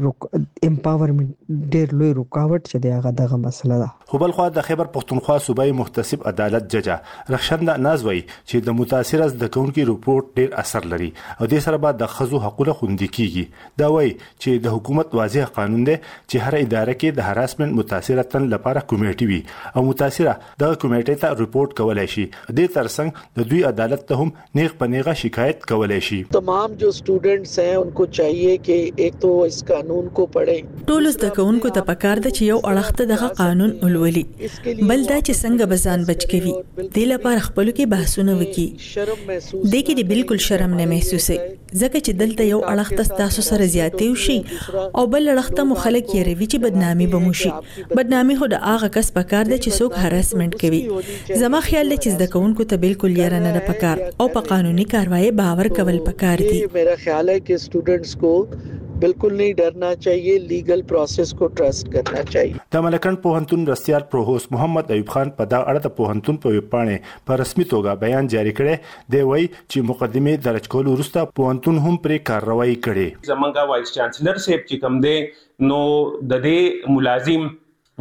P: دې امپاورمنت ډیر لوی رکاوټ چې دی هغه دغه مسله ده.
O: خو بل خو د خیبر پښتونخوا صوبایي محتسب عدالت ججه رخشنده نازوي چې د متاثر از د کونکي رپورت ډیر اثر لري او د سره بعد د خزو حقوقو خوندي کیږي. دا وایي چې د حکومت واضح قانون دی چې هر اداره کې د هراسمنت متاثرتن لپاره کمیټي وي او متاثره د کمیټې ته رپورت کولای شي. د ترڅنګ د دوی عدالت ته هم نیغ پنیغه شکایت کولای شي.
Q: تمام جو سټوډنټس ہیں ان کو چاہیے کہ ایک تو اس قانون کو پڑھیں.
R: ټول زده کوونکو ته پکار ده چې یو اړخته دغه قانون ولولي، بل دا چې څنګه بزان بچ کوي د لپاره خپل کې بحثونه وکړي. د کې د بالکل شرم نه محسوسه ځکه چې دلته یو اړخته تاسو سره زیاتې وشي او بل اړخته مخالک یې روي چې بدنامي بموشي. بدنامي هو د هغه کس پکار ده چې څوک هراسمنت کوي. زما خیال دی چې زده کوونکو ته بالکل یې نه پکار او په قانوني کاروایی باور کول پکار دي.
Q: میرا خیال ہے کہ اسٹوڈنٹس کو بالکل نہیں ڈرنا چاہیے، لیگل پروسیس کو ټرست کرنا چاہیے.
O: د ملکند پوهنتون رسیال پروفیسور محمد ایوب خان په دا اړه د پوهنتون په ویبپاڼه په رسمي توګه بیان جاری کړي دی. وایي چې مقدمه درج کول وروسته پوهنتون هم پرې کاروایی کړي.
S: زمونږ وایس چانسلر صاحب چې کوم دی نو د دې ملازم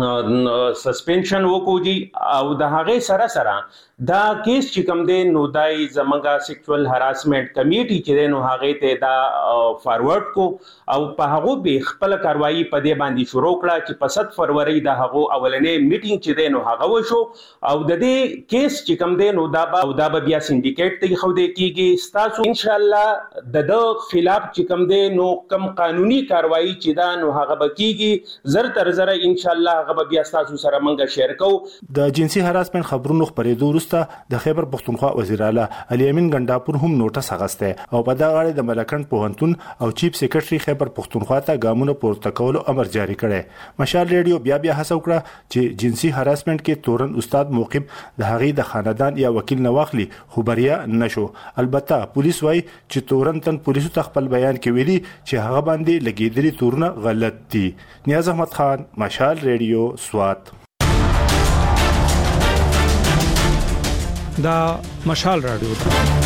S: سسپنشن وکوجي او د هغه سره سره دا کیس چې کوم دی نو دای زمونږه سیکشوال هراسمنت کمیټي چې نو هغه ته دا فارورډ کو او په هغه به خپل کاروایی په دې باندې شروع کړه چې په سات فروری د هغه اولنې میټینګ چې دی نو هغه وشو او د دې کیس چې کوم دی نو دا او دا بیا سندیکیټ ته خو دې کیږي. تاسو ان شاء الله د د خلاف چې کوم دی نو کم قانوني کاروایی چې دا نو هغه بکیږي زر تر زر ان شاء الله هغه بیا تاسو سره منګه شیر کوو.
O: د جنسي هراسمنت خبرونو خبرېدو وروسته د خیبر پښتونخوا وزیر اعلی علي امین ګنداپور هم نوټس اغسته او په دغه اړه د ملکند پوهنتون او چیف سیکریټري خیبر پښتونخوا ته ګامونه پورته کولو امر جاری کړي. مشال ریډیو بیا بیا هڅه وکړه چې جنسي هراسمنت کې تورن استاد موقب د هغې د خاندان یا وکیل نه واخلي خو بریا نشو. البته پولیس وایي چې تورن تن پولیسو ته خپل بیان کې ویلي چې هغه باندې لګېدلي تورونه غلط دي. نیاز احمد خان، مشال ریډیو، سوات.
A: دا مشال رادیو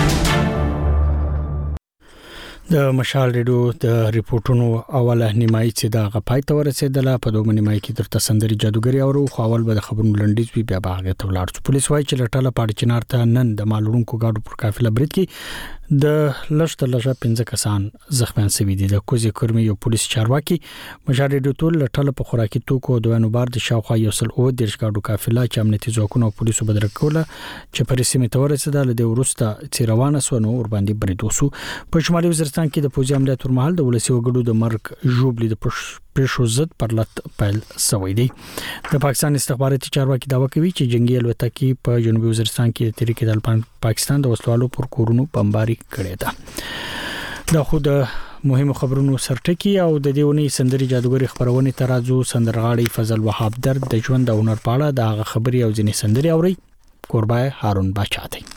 A: د مشال ریډیو د ریپورتونو اوله نیمایي چې دا غپای ته ورسېدله. په دوه نیمایي کې درته سندري جادوګری او خو اول به د خبرونو لنډیز وی بیا باغ ته ولاړ. پولیس وایي چې لټاله پاړ چنار ته نن د مالورونکو گاډو پر قافله برید کې د لشت لږه پنځه کسان زخمیان شوي دي. د کوزي کرمي یو پولیس چارواکي مشال ریډیو ټول لټاله په خوراکي توکو د وینوبار د شاوخوا یو سل او د گاډو قافله چې امنیتي ځواکونو او پولیسو بدر کوله چې پر سیمه ته ورسېدل. د ورسته چې روانه سو نو ور باندې برید وسو. په شمالي وزیرستان کې د پوځي عملیات پر مهال د ولسی وګړو د مرګ ژوبلې د پېښو ضد پرلط پیل شوی دی. د پاکستان استخباراتي چارواکي داوا کوي چې جنگي الوتکې په جنوبي وزیرستان کې د تحریک طالبان پاکستان د وسلوالو پر کورونو بمباري کړې ده. دا خو د مهمو خبرونو سرټکی او د دیونی سندري جادوګری خبرونه ترازو سندرغاړي فضل وهاب درد د ژوند او هنر پاړه د خبري او ځنې سندري اوري. قربای هارون باچا دی.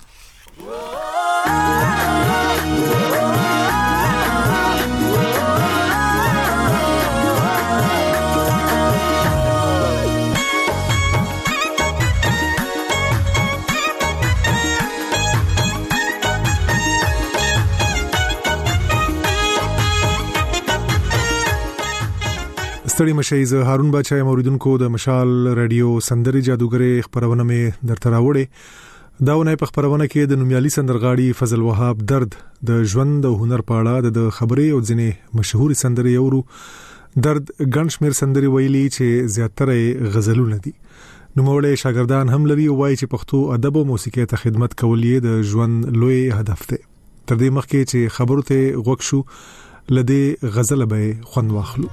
T: ستړي مشي زه هارون بچا موریدونکو د مشال رادیو سندري جادوګری خبرونه مې درته راوړې. دا ونه په خبرونه کې د نومیالي سندرغاړي فضل وهاب درد د ژوند او هنر په اړه د خبرې او ځینې مشهوري سندري اورو. درد ګنشمیر سندري ویلي چې زیاتره غزلونه دي. نوموړی شاګردان هم لري او وایي چې پښتو ادب او موسیقي ته خدمت کول یې د ژوند لوی هدف دی. تر دې مخکې چې خبرو ته غوښ شو لدې غزل به خوند واخلو.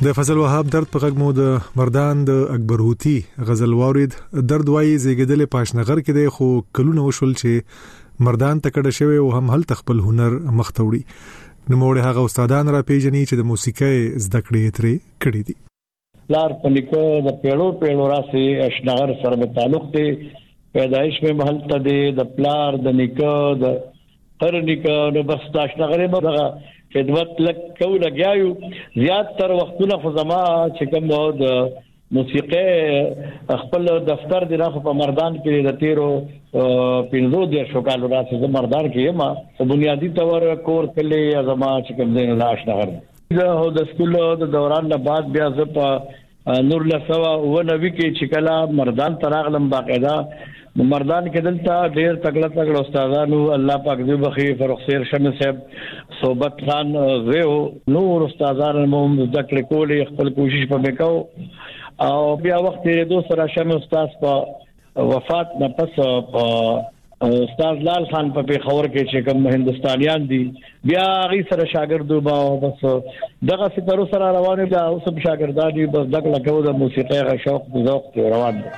T: د فضل وهاب درد په غږ مو د مردان د اکبر هوتی غزل واورید. درد وایي زیږیدل پاشنغر کې دی خو کلونه وشول چې مردان تکړه شوی او هم هل تخپل هنر مختوړي. نو موږ هغه استادان را پیژنې چې د موسیقۍ زده کړې ترې کړې دي.
U: لار پنیکو د پیړو پیړو راسي اشنغر سره تعلق دی. پیدایش میں محل ته دی د پلار د نیکو د هر نیکو نو بس د اشنغر مغه خدمت لک کو لګیاو زیات تر وختونه خو زما چې کوم د موسیقي خپل دفتر دی راخ په مردان کې د تیرو پینځو د شوکالو راځي د مردان کې ما په بنیادی تور کور کلی زما چې کوم دین لاش نه غر د سکول د دوران نه بعد بیا ز په نور لسوا و نوی کې چې کلا مردان تراغلم باقاعده مردان کې دلته ډېر تکړه تکړه استادانو الله پاک دې بخي فرخسیر شمس صاحب صوبت خان غيو نور استادانو هم ذکر کولې خپل کوشش په وکاو او بیا وخت یې دوه سره شمس استاد په وفات نه پس استاد لال خان په پیښور کې چې کوم هندستانيان دي بیا غي سره شاګردو با بس دغه ستورو سره روانه دا اوس شاګردانو بس دغه لکه د موسیقي غ شوق ذوق روان دي.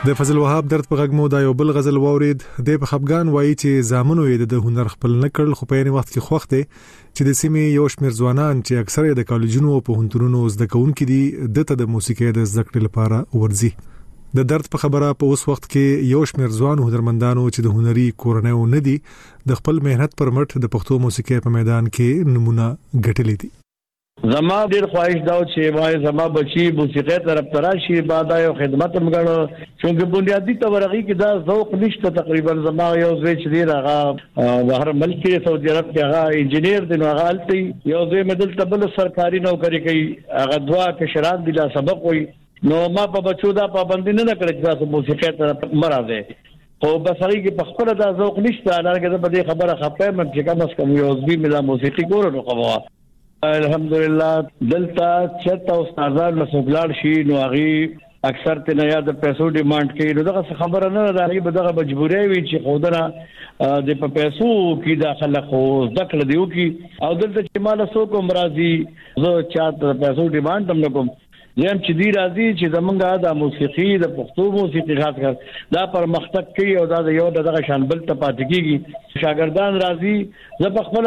T: د فضل وهاب درد په غږ مو دا یو بل غزل واورید د په خفغان وایي چې زامنو یې د هنر خپل نکړ خو په یوه وخت کې خوخته چې د سیمې یو شمېر ځوانان چې اکثره د کالجونو او پوهنتونونو زده کوونکي دي دته د موسیقي د زده کړې لپاره ورځي د درد په خبره په اوس وخت کې یو شمېر ځوان هنرمندانو چې د هنري کورنۍ نه دي د خپل مهنت پر مټ د پښتو موسیقي په میدان کې نمونه ګټلې دي
U: زما ډیر خواهش دا چې وای زما بچي موسیقي طرف تراشي بعد یو خدمت مګړو چې بنیادی تورغي کې دا ذوق نشته تقریبا زما یو ځای چې دی هغه بهر ملک کې سعودي عرب کې هغه انجنیر دی نو هغه التي یو ځای مدل تبل سرکاري نوکری کوي هغه دوا کشران دي لا سبق وي نو ما په بچو دا پابند نه کړی چې تاسو موسیقي طرف مرزه خو بس هغه کې په خپل دا ذوق نشته لکه په دې خبره خپه مې چې کوم اس کوم یو ځبي ملا موسیقي ګورو نو قوا الحمدلله دلته چته استادان مسوګلار شي نو هغه اکثر ته نه یاد پیسو ډیماند کوي نو دا خبره نه ده هغه دغه مجبوري وي چې خودنه د په پیسو کې داخله خو ذکر دیو کې او دلته چې مال سو کوم راضي زه چاته پیسو ډیماند هم کوم یم چې دی راځي چې زمونږه د موسیقي د پښتو موسیقي خاص کر دا پر مختک کوي او دا یو دغه شان بل ته پاتې کیږي شاګردان راځي زه په خپل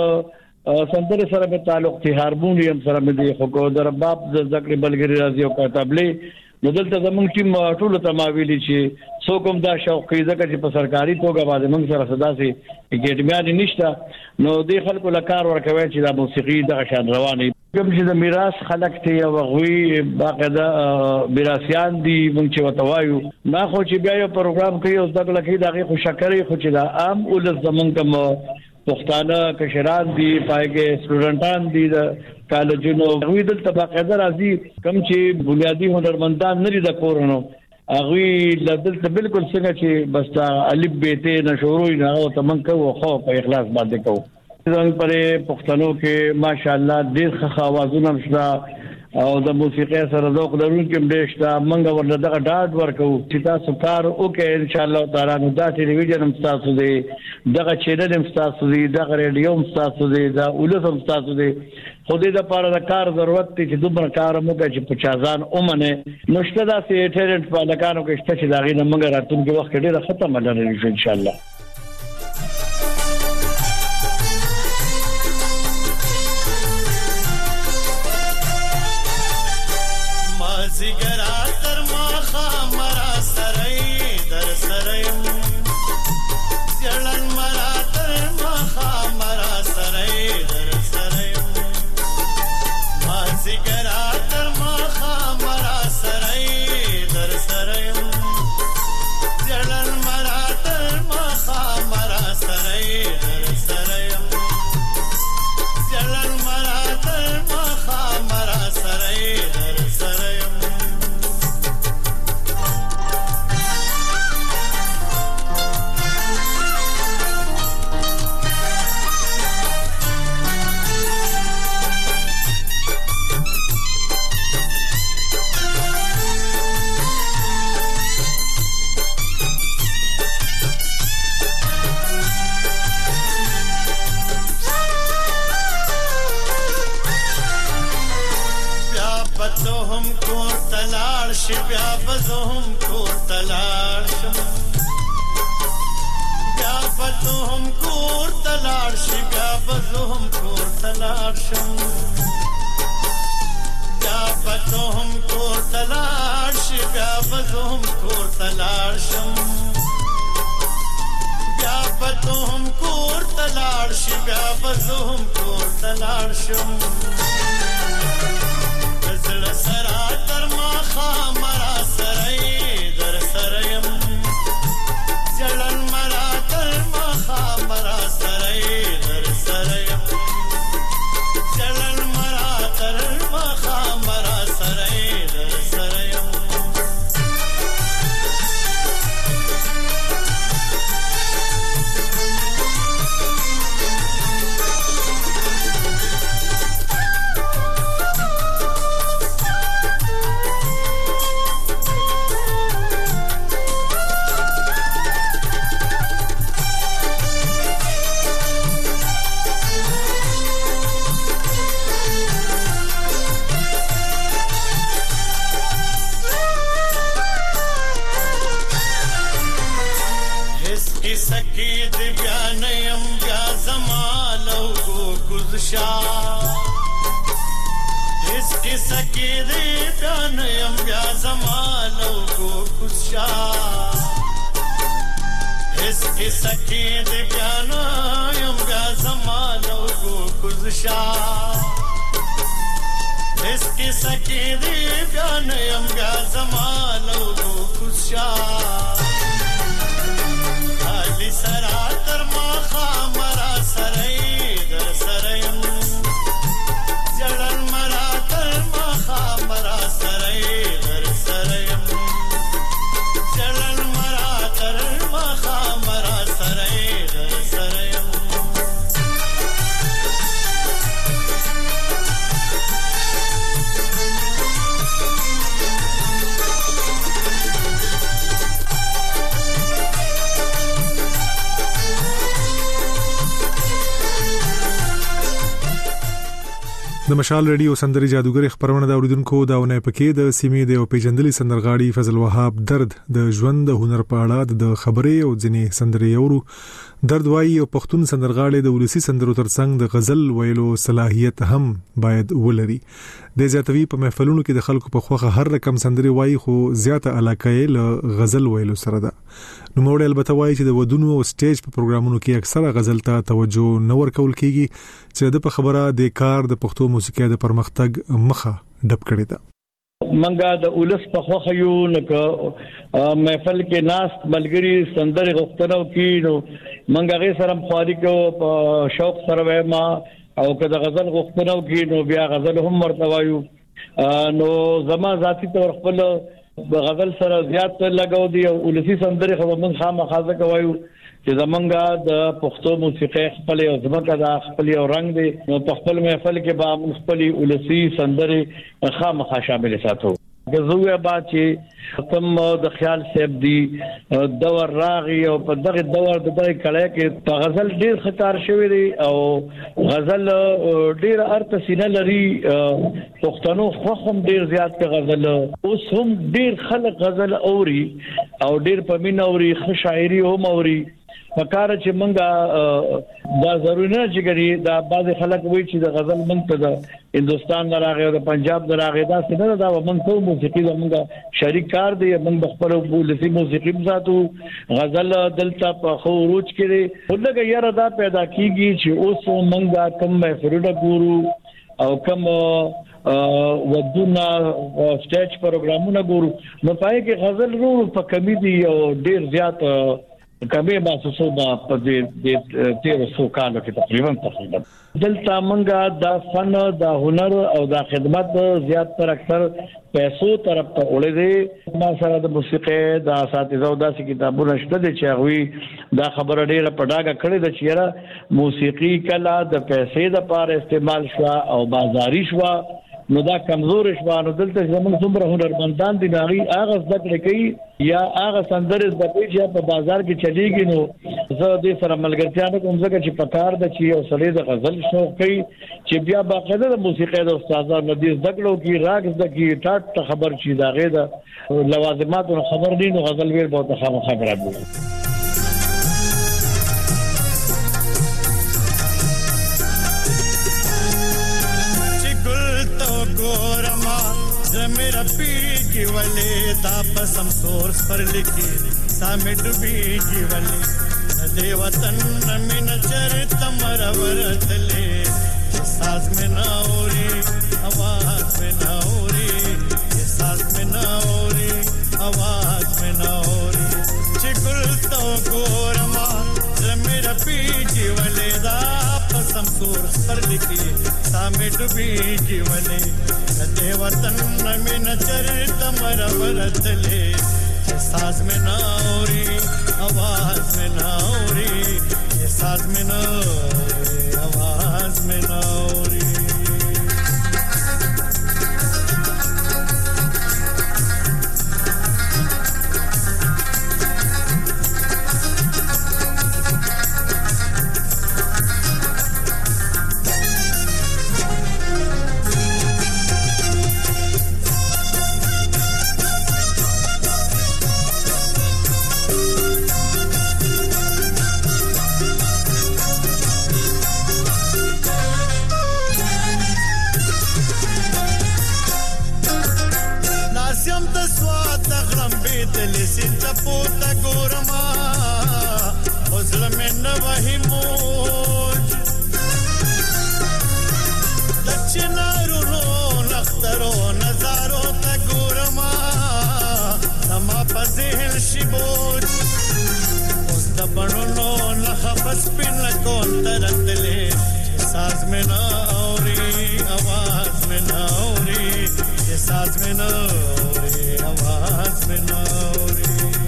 U: سندره سره په تعلق ته هارمونیم سره مې دی خو در باب د ذکر بلګری راځي او کتابلې نو دلته زمونږ ټیم ټول ته ما ویلي چې څو کوم دا شوق کوي ځکه چې په سرکاري توګه باندې موږ سره صدا سي اکیډمیا نشته نو د خلکو لکار ورکوي چې دا موسیقي دغه شان روانه کوم چې د میراث خلک ته او غوي باقاعده میراثيان دي مونږ چې وتوایو ما خو چې بیا یو پروګرام کوي او دغه کې دغه خو شکرې خو چې دا عام ولز زمونږ کوم پښتانه کشران دي پایګه سټوډنټان دي د کالجونو غوي دلته باقاعده راځي کوم چې بنیادی هنرمندان نه دي د کورونو هغه دلته بالکل څنګه چې بس تا الف بیت نه شروع نه او تمن کوو خو په اخلاص باندې کوو څنګه پرې پښتنو کې ماشاءالله ډېر ښه اوازونه شته او د موسیقي سره ذوق لرونکي مډېشته منګه ورته دغه ډاډ ورکو چې تاسو کار وکړئ ان شاء الله تعالی نو دا ټلویزیون هم تاسو دی دغه چینل هم تاسو دی دغه ریډیو هم تاسو دی دا اولس هم تاسو دی خو دې د پاره د کار ضرورت دی چې دومره کار مو کوي چې پچازان اومنه نشته دا سي ټیلنت په لکانو کې شته چې دا غي نه منګه راتونکي وخت ډېر ختمه لري ان شاء الله
C: اس قصه کې دې بیان یم بیا زمانو کو خوشا اس قصه کې دې بیان یم بیا زمانو کو خوشا اس قصه کې دې بیان یم بیا زمانو کو خوشا علي سرا تر ما خامرا سرای در سرایم جړل مرا تر ما خامرا سرای در سرایم جړل مرا تر ما خامرا سرای در سرایم
T: د مشال ریډیو سندري جادوګر خبرونه دا اوریدونکو داونه پکې د سیمې د پیجندلي سندرغاړي فضل وهاب درد د ژوند د هنر په اړه د خبرې او ځینې سندري اورو درد وایي او پښتون سندرغاړي د ولسی سندرو ترڅنګ د غزل ویلو صلاحیت هم باید ولري د زیاتوي په محفلونو کې د خلکو په خوخه هر رقم سندري وایي خو زیاته علاقه له غزل ویلو سره ده نو موږ البته وایي چې د ودونو او سټیج په پروګرامونو کې اکثره غزل ته توجه نه ورکول کیږي چې د په خبره د کار د پښتو موسیقي د پرمختګ مخه ډب کړی ده
U: منګه د اولس په خوخه یو نک محفل کې ناس ملګری سندري غوښتنو کې نو منګه غي سره خواري کو په شوق سره ما او کله غزل غوښتنو کې نو بیا غزل هم ورته وایو نو زما ذاتی تور خپل غزل سره زیات لګاو دي او ولسی سندري خو من خامخازه کوي چې زمونږه د پښتو موسیقي خپل او زمونږه د خپل او رنگ دي نو په خپل محفل کې به خپل ولسی سندري خامخا شامل ساتو غزوه با چې کوم د خیال صاحب دی دور راغي او په دغه دور د دغه کړه کې په غزل ډیر خطر شوی دی او غزل ډیر ارته سینه لري پښتنو خو هم ډیر زیات کې غزل اوس هم ډیر خلک غزل اوري او ډیر په مين اوري خ شاعري هم اوري فکر چې منګه دا ضروري نه چې ګری دا بعض خلک وایي چې د غزل منځ ته د هندستان دراغه او د پنجاب دراغه دا څنګه دا منځ موسیقي زموږه شریک کار دی موږ خپل ولسی موسیقي ساتو غزل دلته په خروج کړي ولګه یاره دا پیدا کیږي چې اوس منګه کم محفلونه ګورو او کم ودونه سټیج پروګرامونه ګورو نو پای کې غزل ورو په کمی دی او ډیر زیات کبه محسوسه په دې د تیر څو کالو کې تقریبا تقریبا دلته منګه د فن د هنر او د خدمت زیات تر اکثر پیسو طرف ته وړي دي ما سره د موسیقي د اساتذه او د کتابونو شته چې هغه دا خبره ډیره پډاګه کړې ده چې موسیقي کلا د پیسې د پاره استعمال شو او بازاري شو نو دا کمزور شوانو دلته زموږ څومره هنرمندان دي ناغي اغه زده کوي یا اغه سندره زده کوي چې په بازار کې چلیږي نو زه دې سره ملګرتیا نه کوم ځکه چې پکار د چی او سړی د غزل شوق کوي چې بیا باقاعده د موسیقي د استادانو د زده کړو کې راګ زده کې ټاټ خبر شي دا غي د لوازمات خبر دي نو غزل ویل به خامخا خبره ده
C: मेरा पीकी वाले दापसम सोर्स पर लिखी सामे डूबी वाले दे वतन में न चरित मरवरत ले साज में ना ओरी आवाज में ना ओरी साज में ना ओरी आवाज में ना ओरी चिकुल तो गोरमा मेरा पीकी वाले दापसम सोर्स पर लिखी सामे डूबी वाले दे वतन में न चरित मरवरत ले साज में ना ओरी आवाज में ना ओरी साज में ना ओरी आवाज में ना ओरी سیم د سواد غلم بیتل سین چپو تا ګورما وزل من وهمو دچنارو نخترو نظارو تا ګورما سما پزهل شبوج اوس د بڼونو لخفس پن کون ترتلې ساز میں نہ اوري आवाज میں نہ اوري یہ ساز میں نہ اوري आवाज میں نہ اوري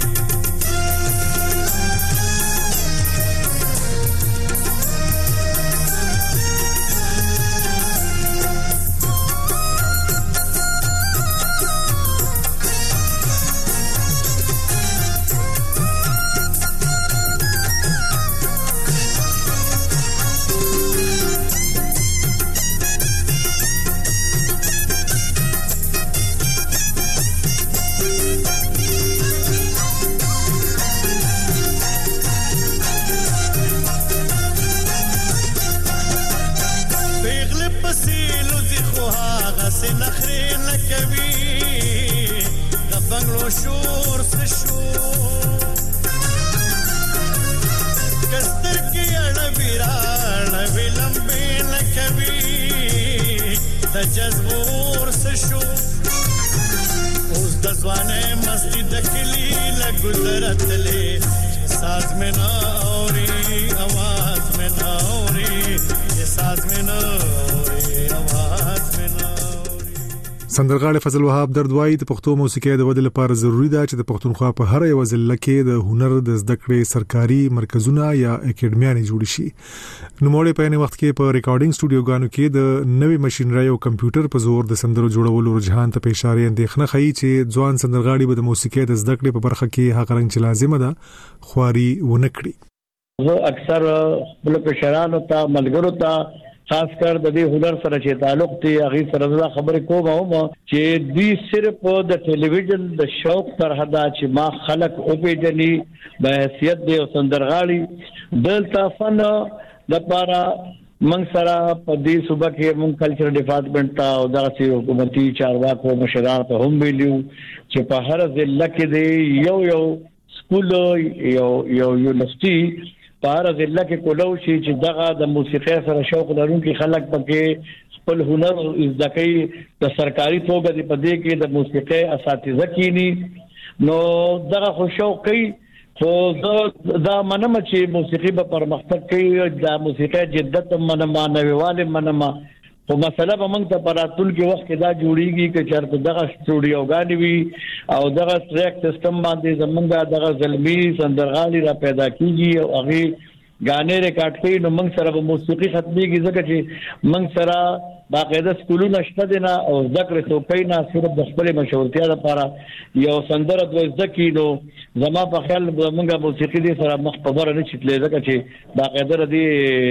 C: شور سے شور کستر کی اڑویران ویلمبی لکوی تجزبور سے شور اس دزوانے مستی دکلی لگدرت لے ساز میں نہ اوری آواز میں نہ اوری یہ ساز میں نہ اوری آواز میں نہ
T: سندرغاړي فضل وهاب درد وایي د پښتو موسیقي د ودې لپاره ضروری ده چې د پښتونخوا په هر یو ضلع کې د هنر د زده کړې سرکاري مرکزونه یا اکیډمیانې جوړ شي. نوموړي په یوه وخت کې په ریکارډینګ سټوډیوګانو کې د نوې ماشينري او کمپیوټر په زور د سندرو جوړولو رجحان ته په اشاره اندېښنه ښیي چې ځوان سندرغاړي به د موسیقي د زده کړې په برخه کې هغه رنګ چې لازمه ده خواري ونه کړي.
U: زه اکثر بل پېشرانو ته ملګرو ته خاص کر د دې هنر سره چې تعلق دی هغه سره دا خبرې کوم او چې دوی صرف د ټلویزیون د شوق تر حدا چې ما خلق او پیژني به حیثیت دی او سندرغاړي دلته فن د لپاره من سره په دې صوبه کې مون کلچر ډپارټمنټ ته او دغه حکومتي چارواکو مشران ته هم ویلو چې په هر ضلع کې دی یو یو سکول یو یو یونیورسيټي پار ضلع کې کولو شي چې دغه د موسیقي سره شوق لرونکي خلک پکې خپل هنر زده کوي د سرکاري توګه د پدې کې د موسیقي اساتذه کینی نو دغه خو شوق کوي خو دا منم چې موسیقي به پرمختګ کوي د موسیقي جدت منما نویواله منما خو مسله به موږ ته پراتل کې وخت کې دا جوړیږي چې چرته دغه سټوډیوګانې وي او دغه ټریک سیستم باندې زمونږ دغه زلمی سندرغاړي را پیدا کیږي او هغه غانې ریکارډ کوي نو موږ سره به موسیقي ختميږي ځکه چې موږ سره باقاعده سکولونه شته دي نه او ذکر څوکۍ نه صرف د خپل مشهورتیا لپاره یو سندره د ځکه نو زما په خیال موږ موسیقي دي سره مخ په بره نه چتلې ځکه چې باقاعده دي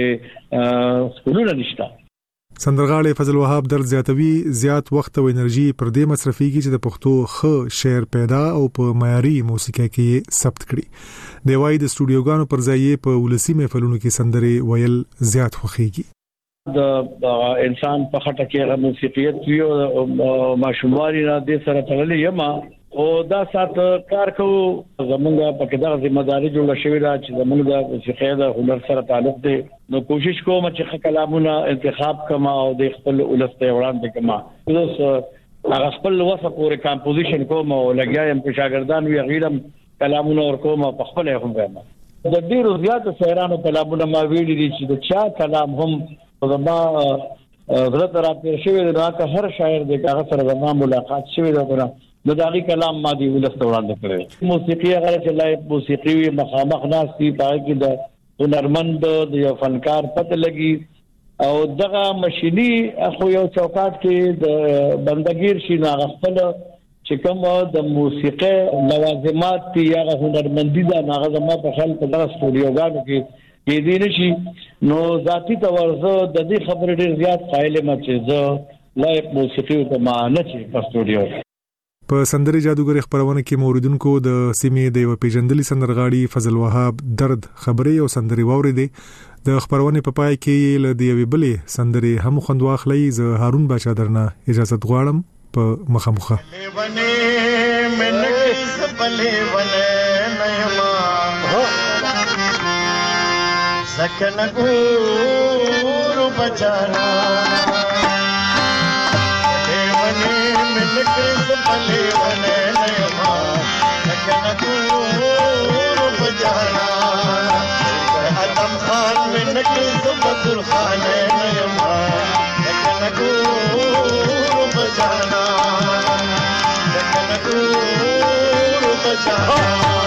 U: سکولونه نشته.
T: سندرغاړي فضل وهاب درد زیاتوي زیات وخت او انرژي پر دې مصرفيږي چې د پښتو خ شعر پیدا او په معیاري موسیقي کې ثبت کړي. دی وايي د سټوډیوګانو پر ځای په ولسی محفلونو کې سندري ویل زیات خوخيږي.
U: د انسان په خټه کې موسیقيت یو ماشوموالي نه د سره تړلې یما او دا سات کار کوو زمونږه په کې دا ذمہ داری جوړه شوې ده چې زمونږ د موسیقي د هنر سره تعلق دی نو کوشش کوم چې کلامونه انتخاب کما او د خپل ولسته وړاندې کما اوس هغه خپل وسه پورې کمپوزیشن کوم او لګیایم په شاګردان وی غیرم کلامونه ور کوم په خپل هم وایم د ډیرو زیات شاعرانو کلامونه ما ویلي دي چې د چا کلام هم زما غلط راځي شوی دا که هر شاعر د هغه سره زما ملاقات شوی دا نو داغي کلام ما دی ولست وړاندې کړی موسیقي هغه چې لای موسیقي مخامخ ناس دي پای کې د هنرمند د یو فنکار پته لګي او دغه ماشيني خو یو چوکاټ کې د بندګیر شي نه خپل چې کوم د موسیقي لوازمات یا هنرمندي دا هغه زما په خپل په دغه سټوډیوګانو کې کې دي نشي نو ذاتی تورزه د دې خبرې ډیر زیات قائل ما چې زه لایق موسیقي ته ما نه چې په سټوډیو
T: په سندري جادوګر خبرونه کې موریدونکو د سیمې د یو پیژندلي سندرغاړي فضل وهاب درد خبري او سندري واوریدي د خبرونه په پای کې ل دی وی بلې سندري هم خوند واخلې ز هارون بچا درنه اجازه غواړم په مخامخه
C: ونه من کس بلې ونه نېما سکن ګور بچانا ونه من کس بلې ونه نېما سکن ګور بچانا ادم خان من کس بدر خان نېما سکن ګور بچانا سکن ګور بچانا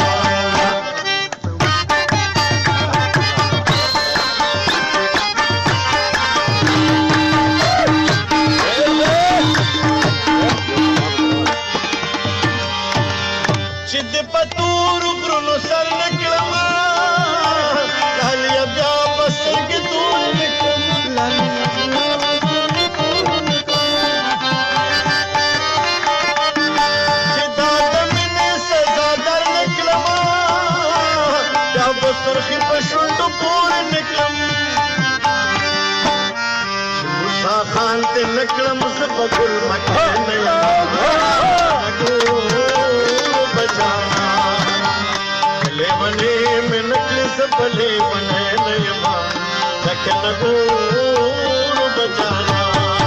C: سرخی پشوند پور نکلم موسیٰ خان تے نکلم سب گل مکن نگو بچانا لے بنے میں نکل سب لے بنے نیما لکن نگو بچانا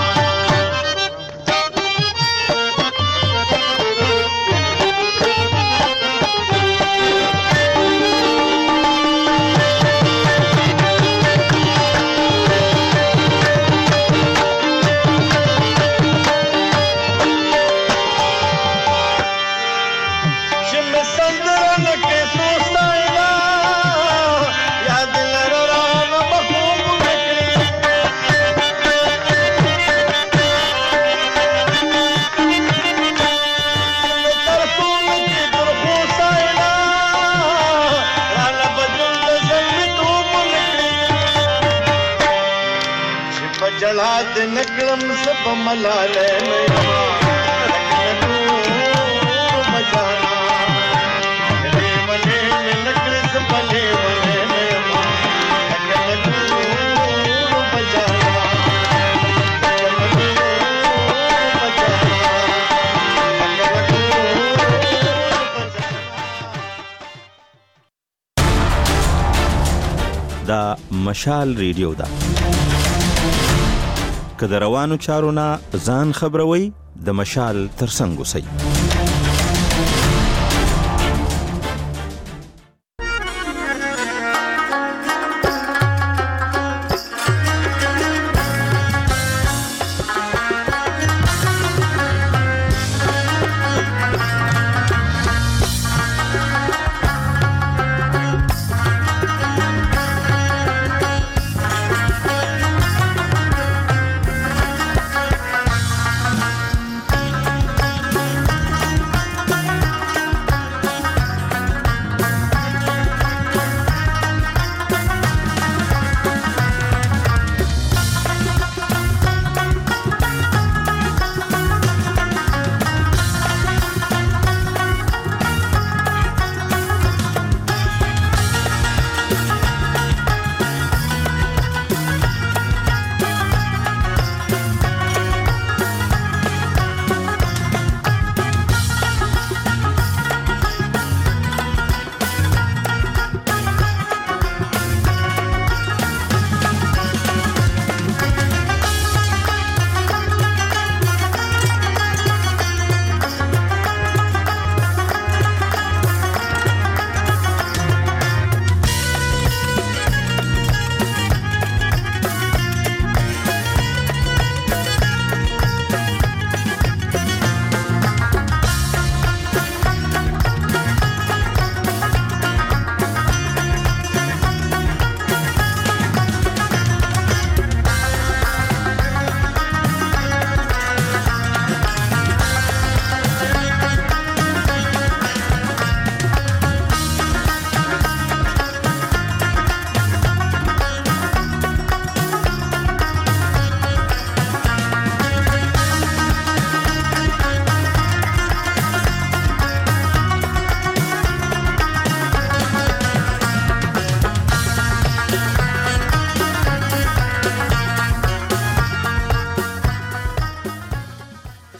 C: जलाद नकलम सब मलाले में मजाना ले मने में नकल सब ले मने में मजाना
B: دا مشال ریډیو دا که د روانو چارو نه ځان خبروي د مشال ترڅنګ اوسئ.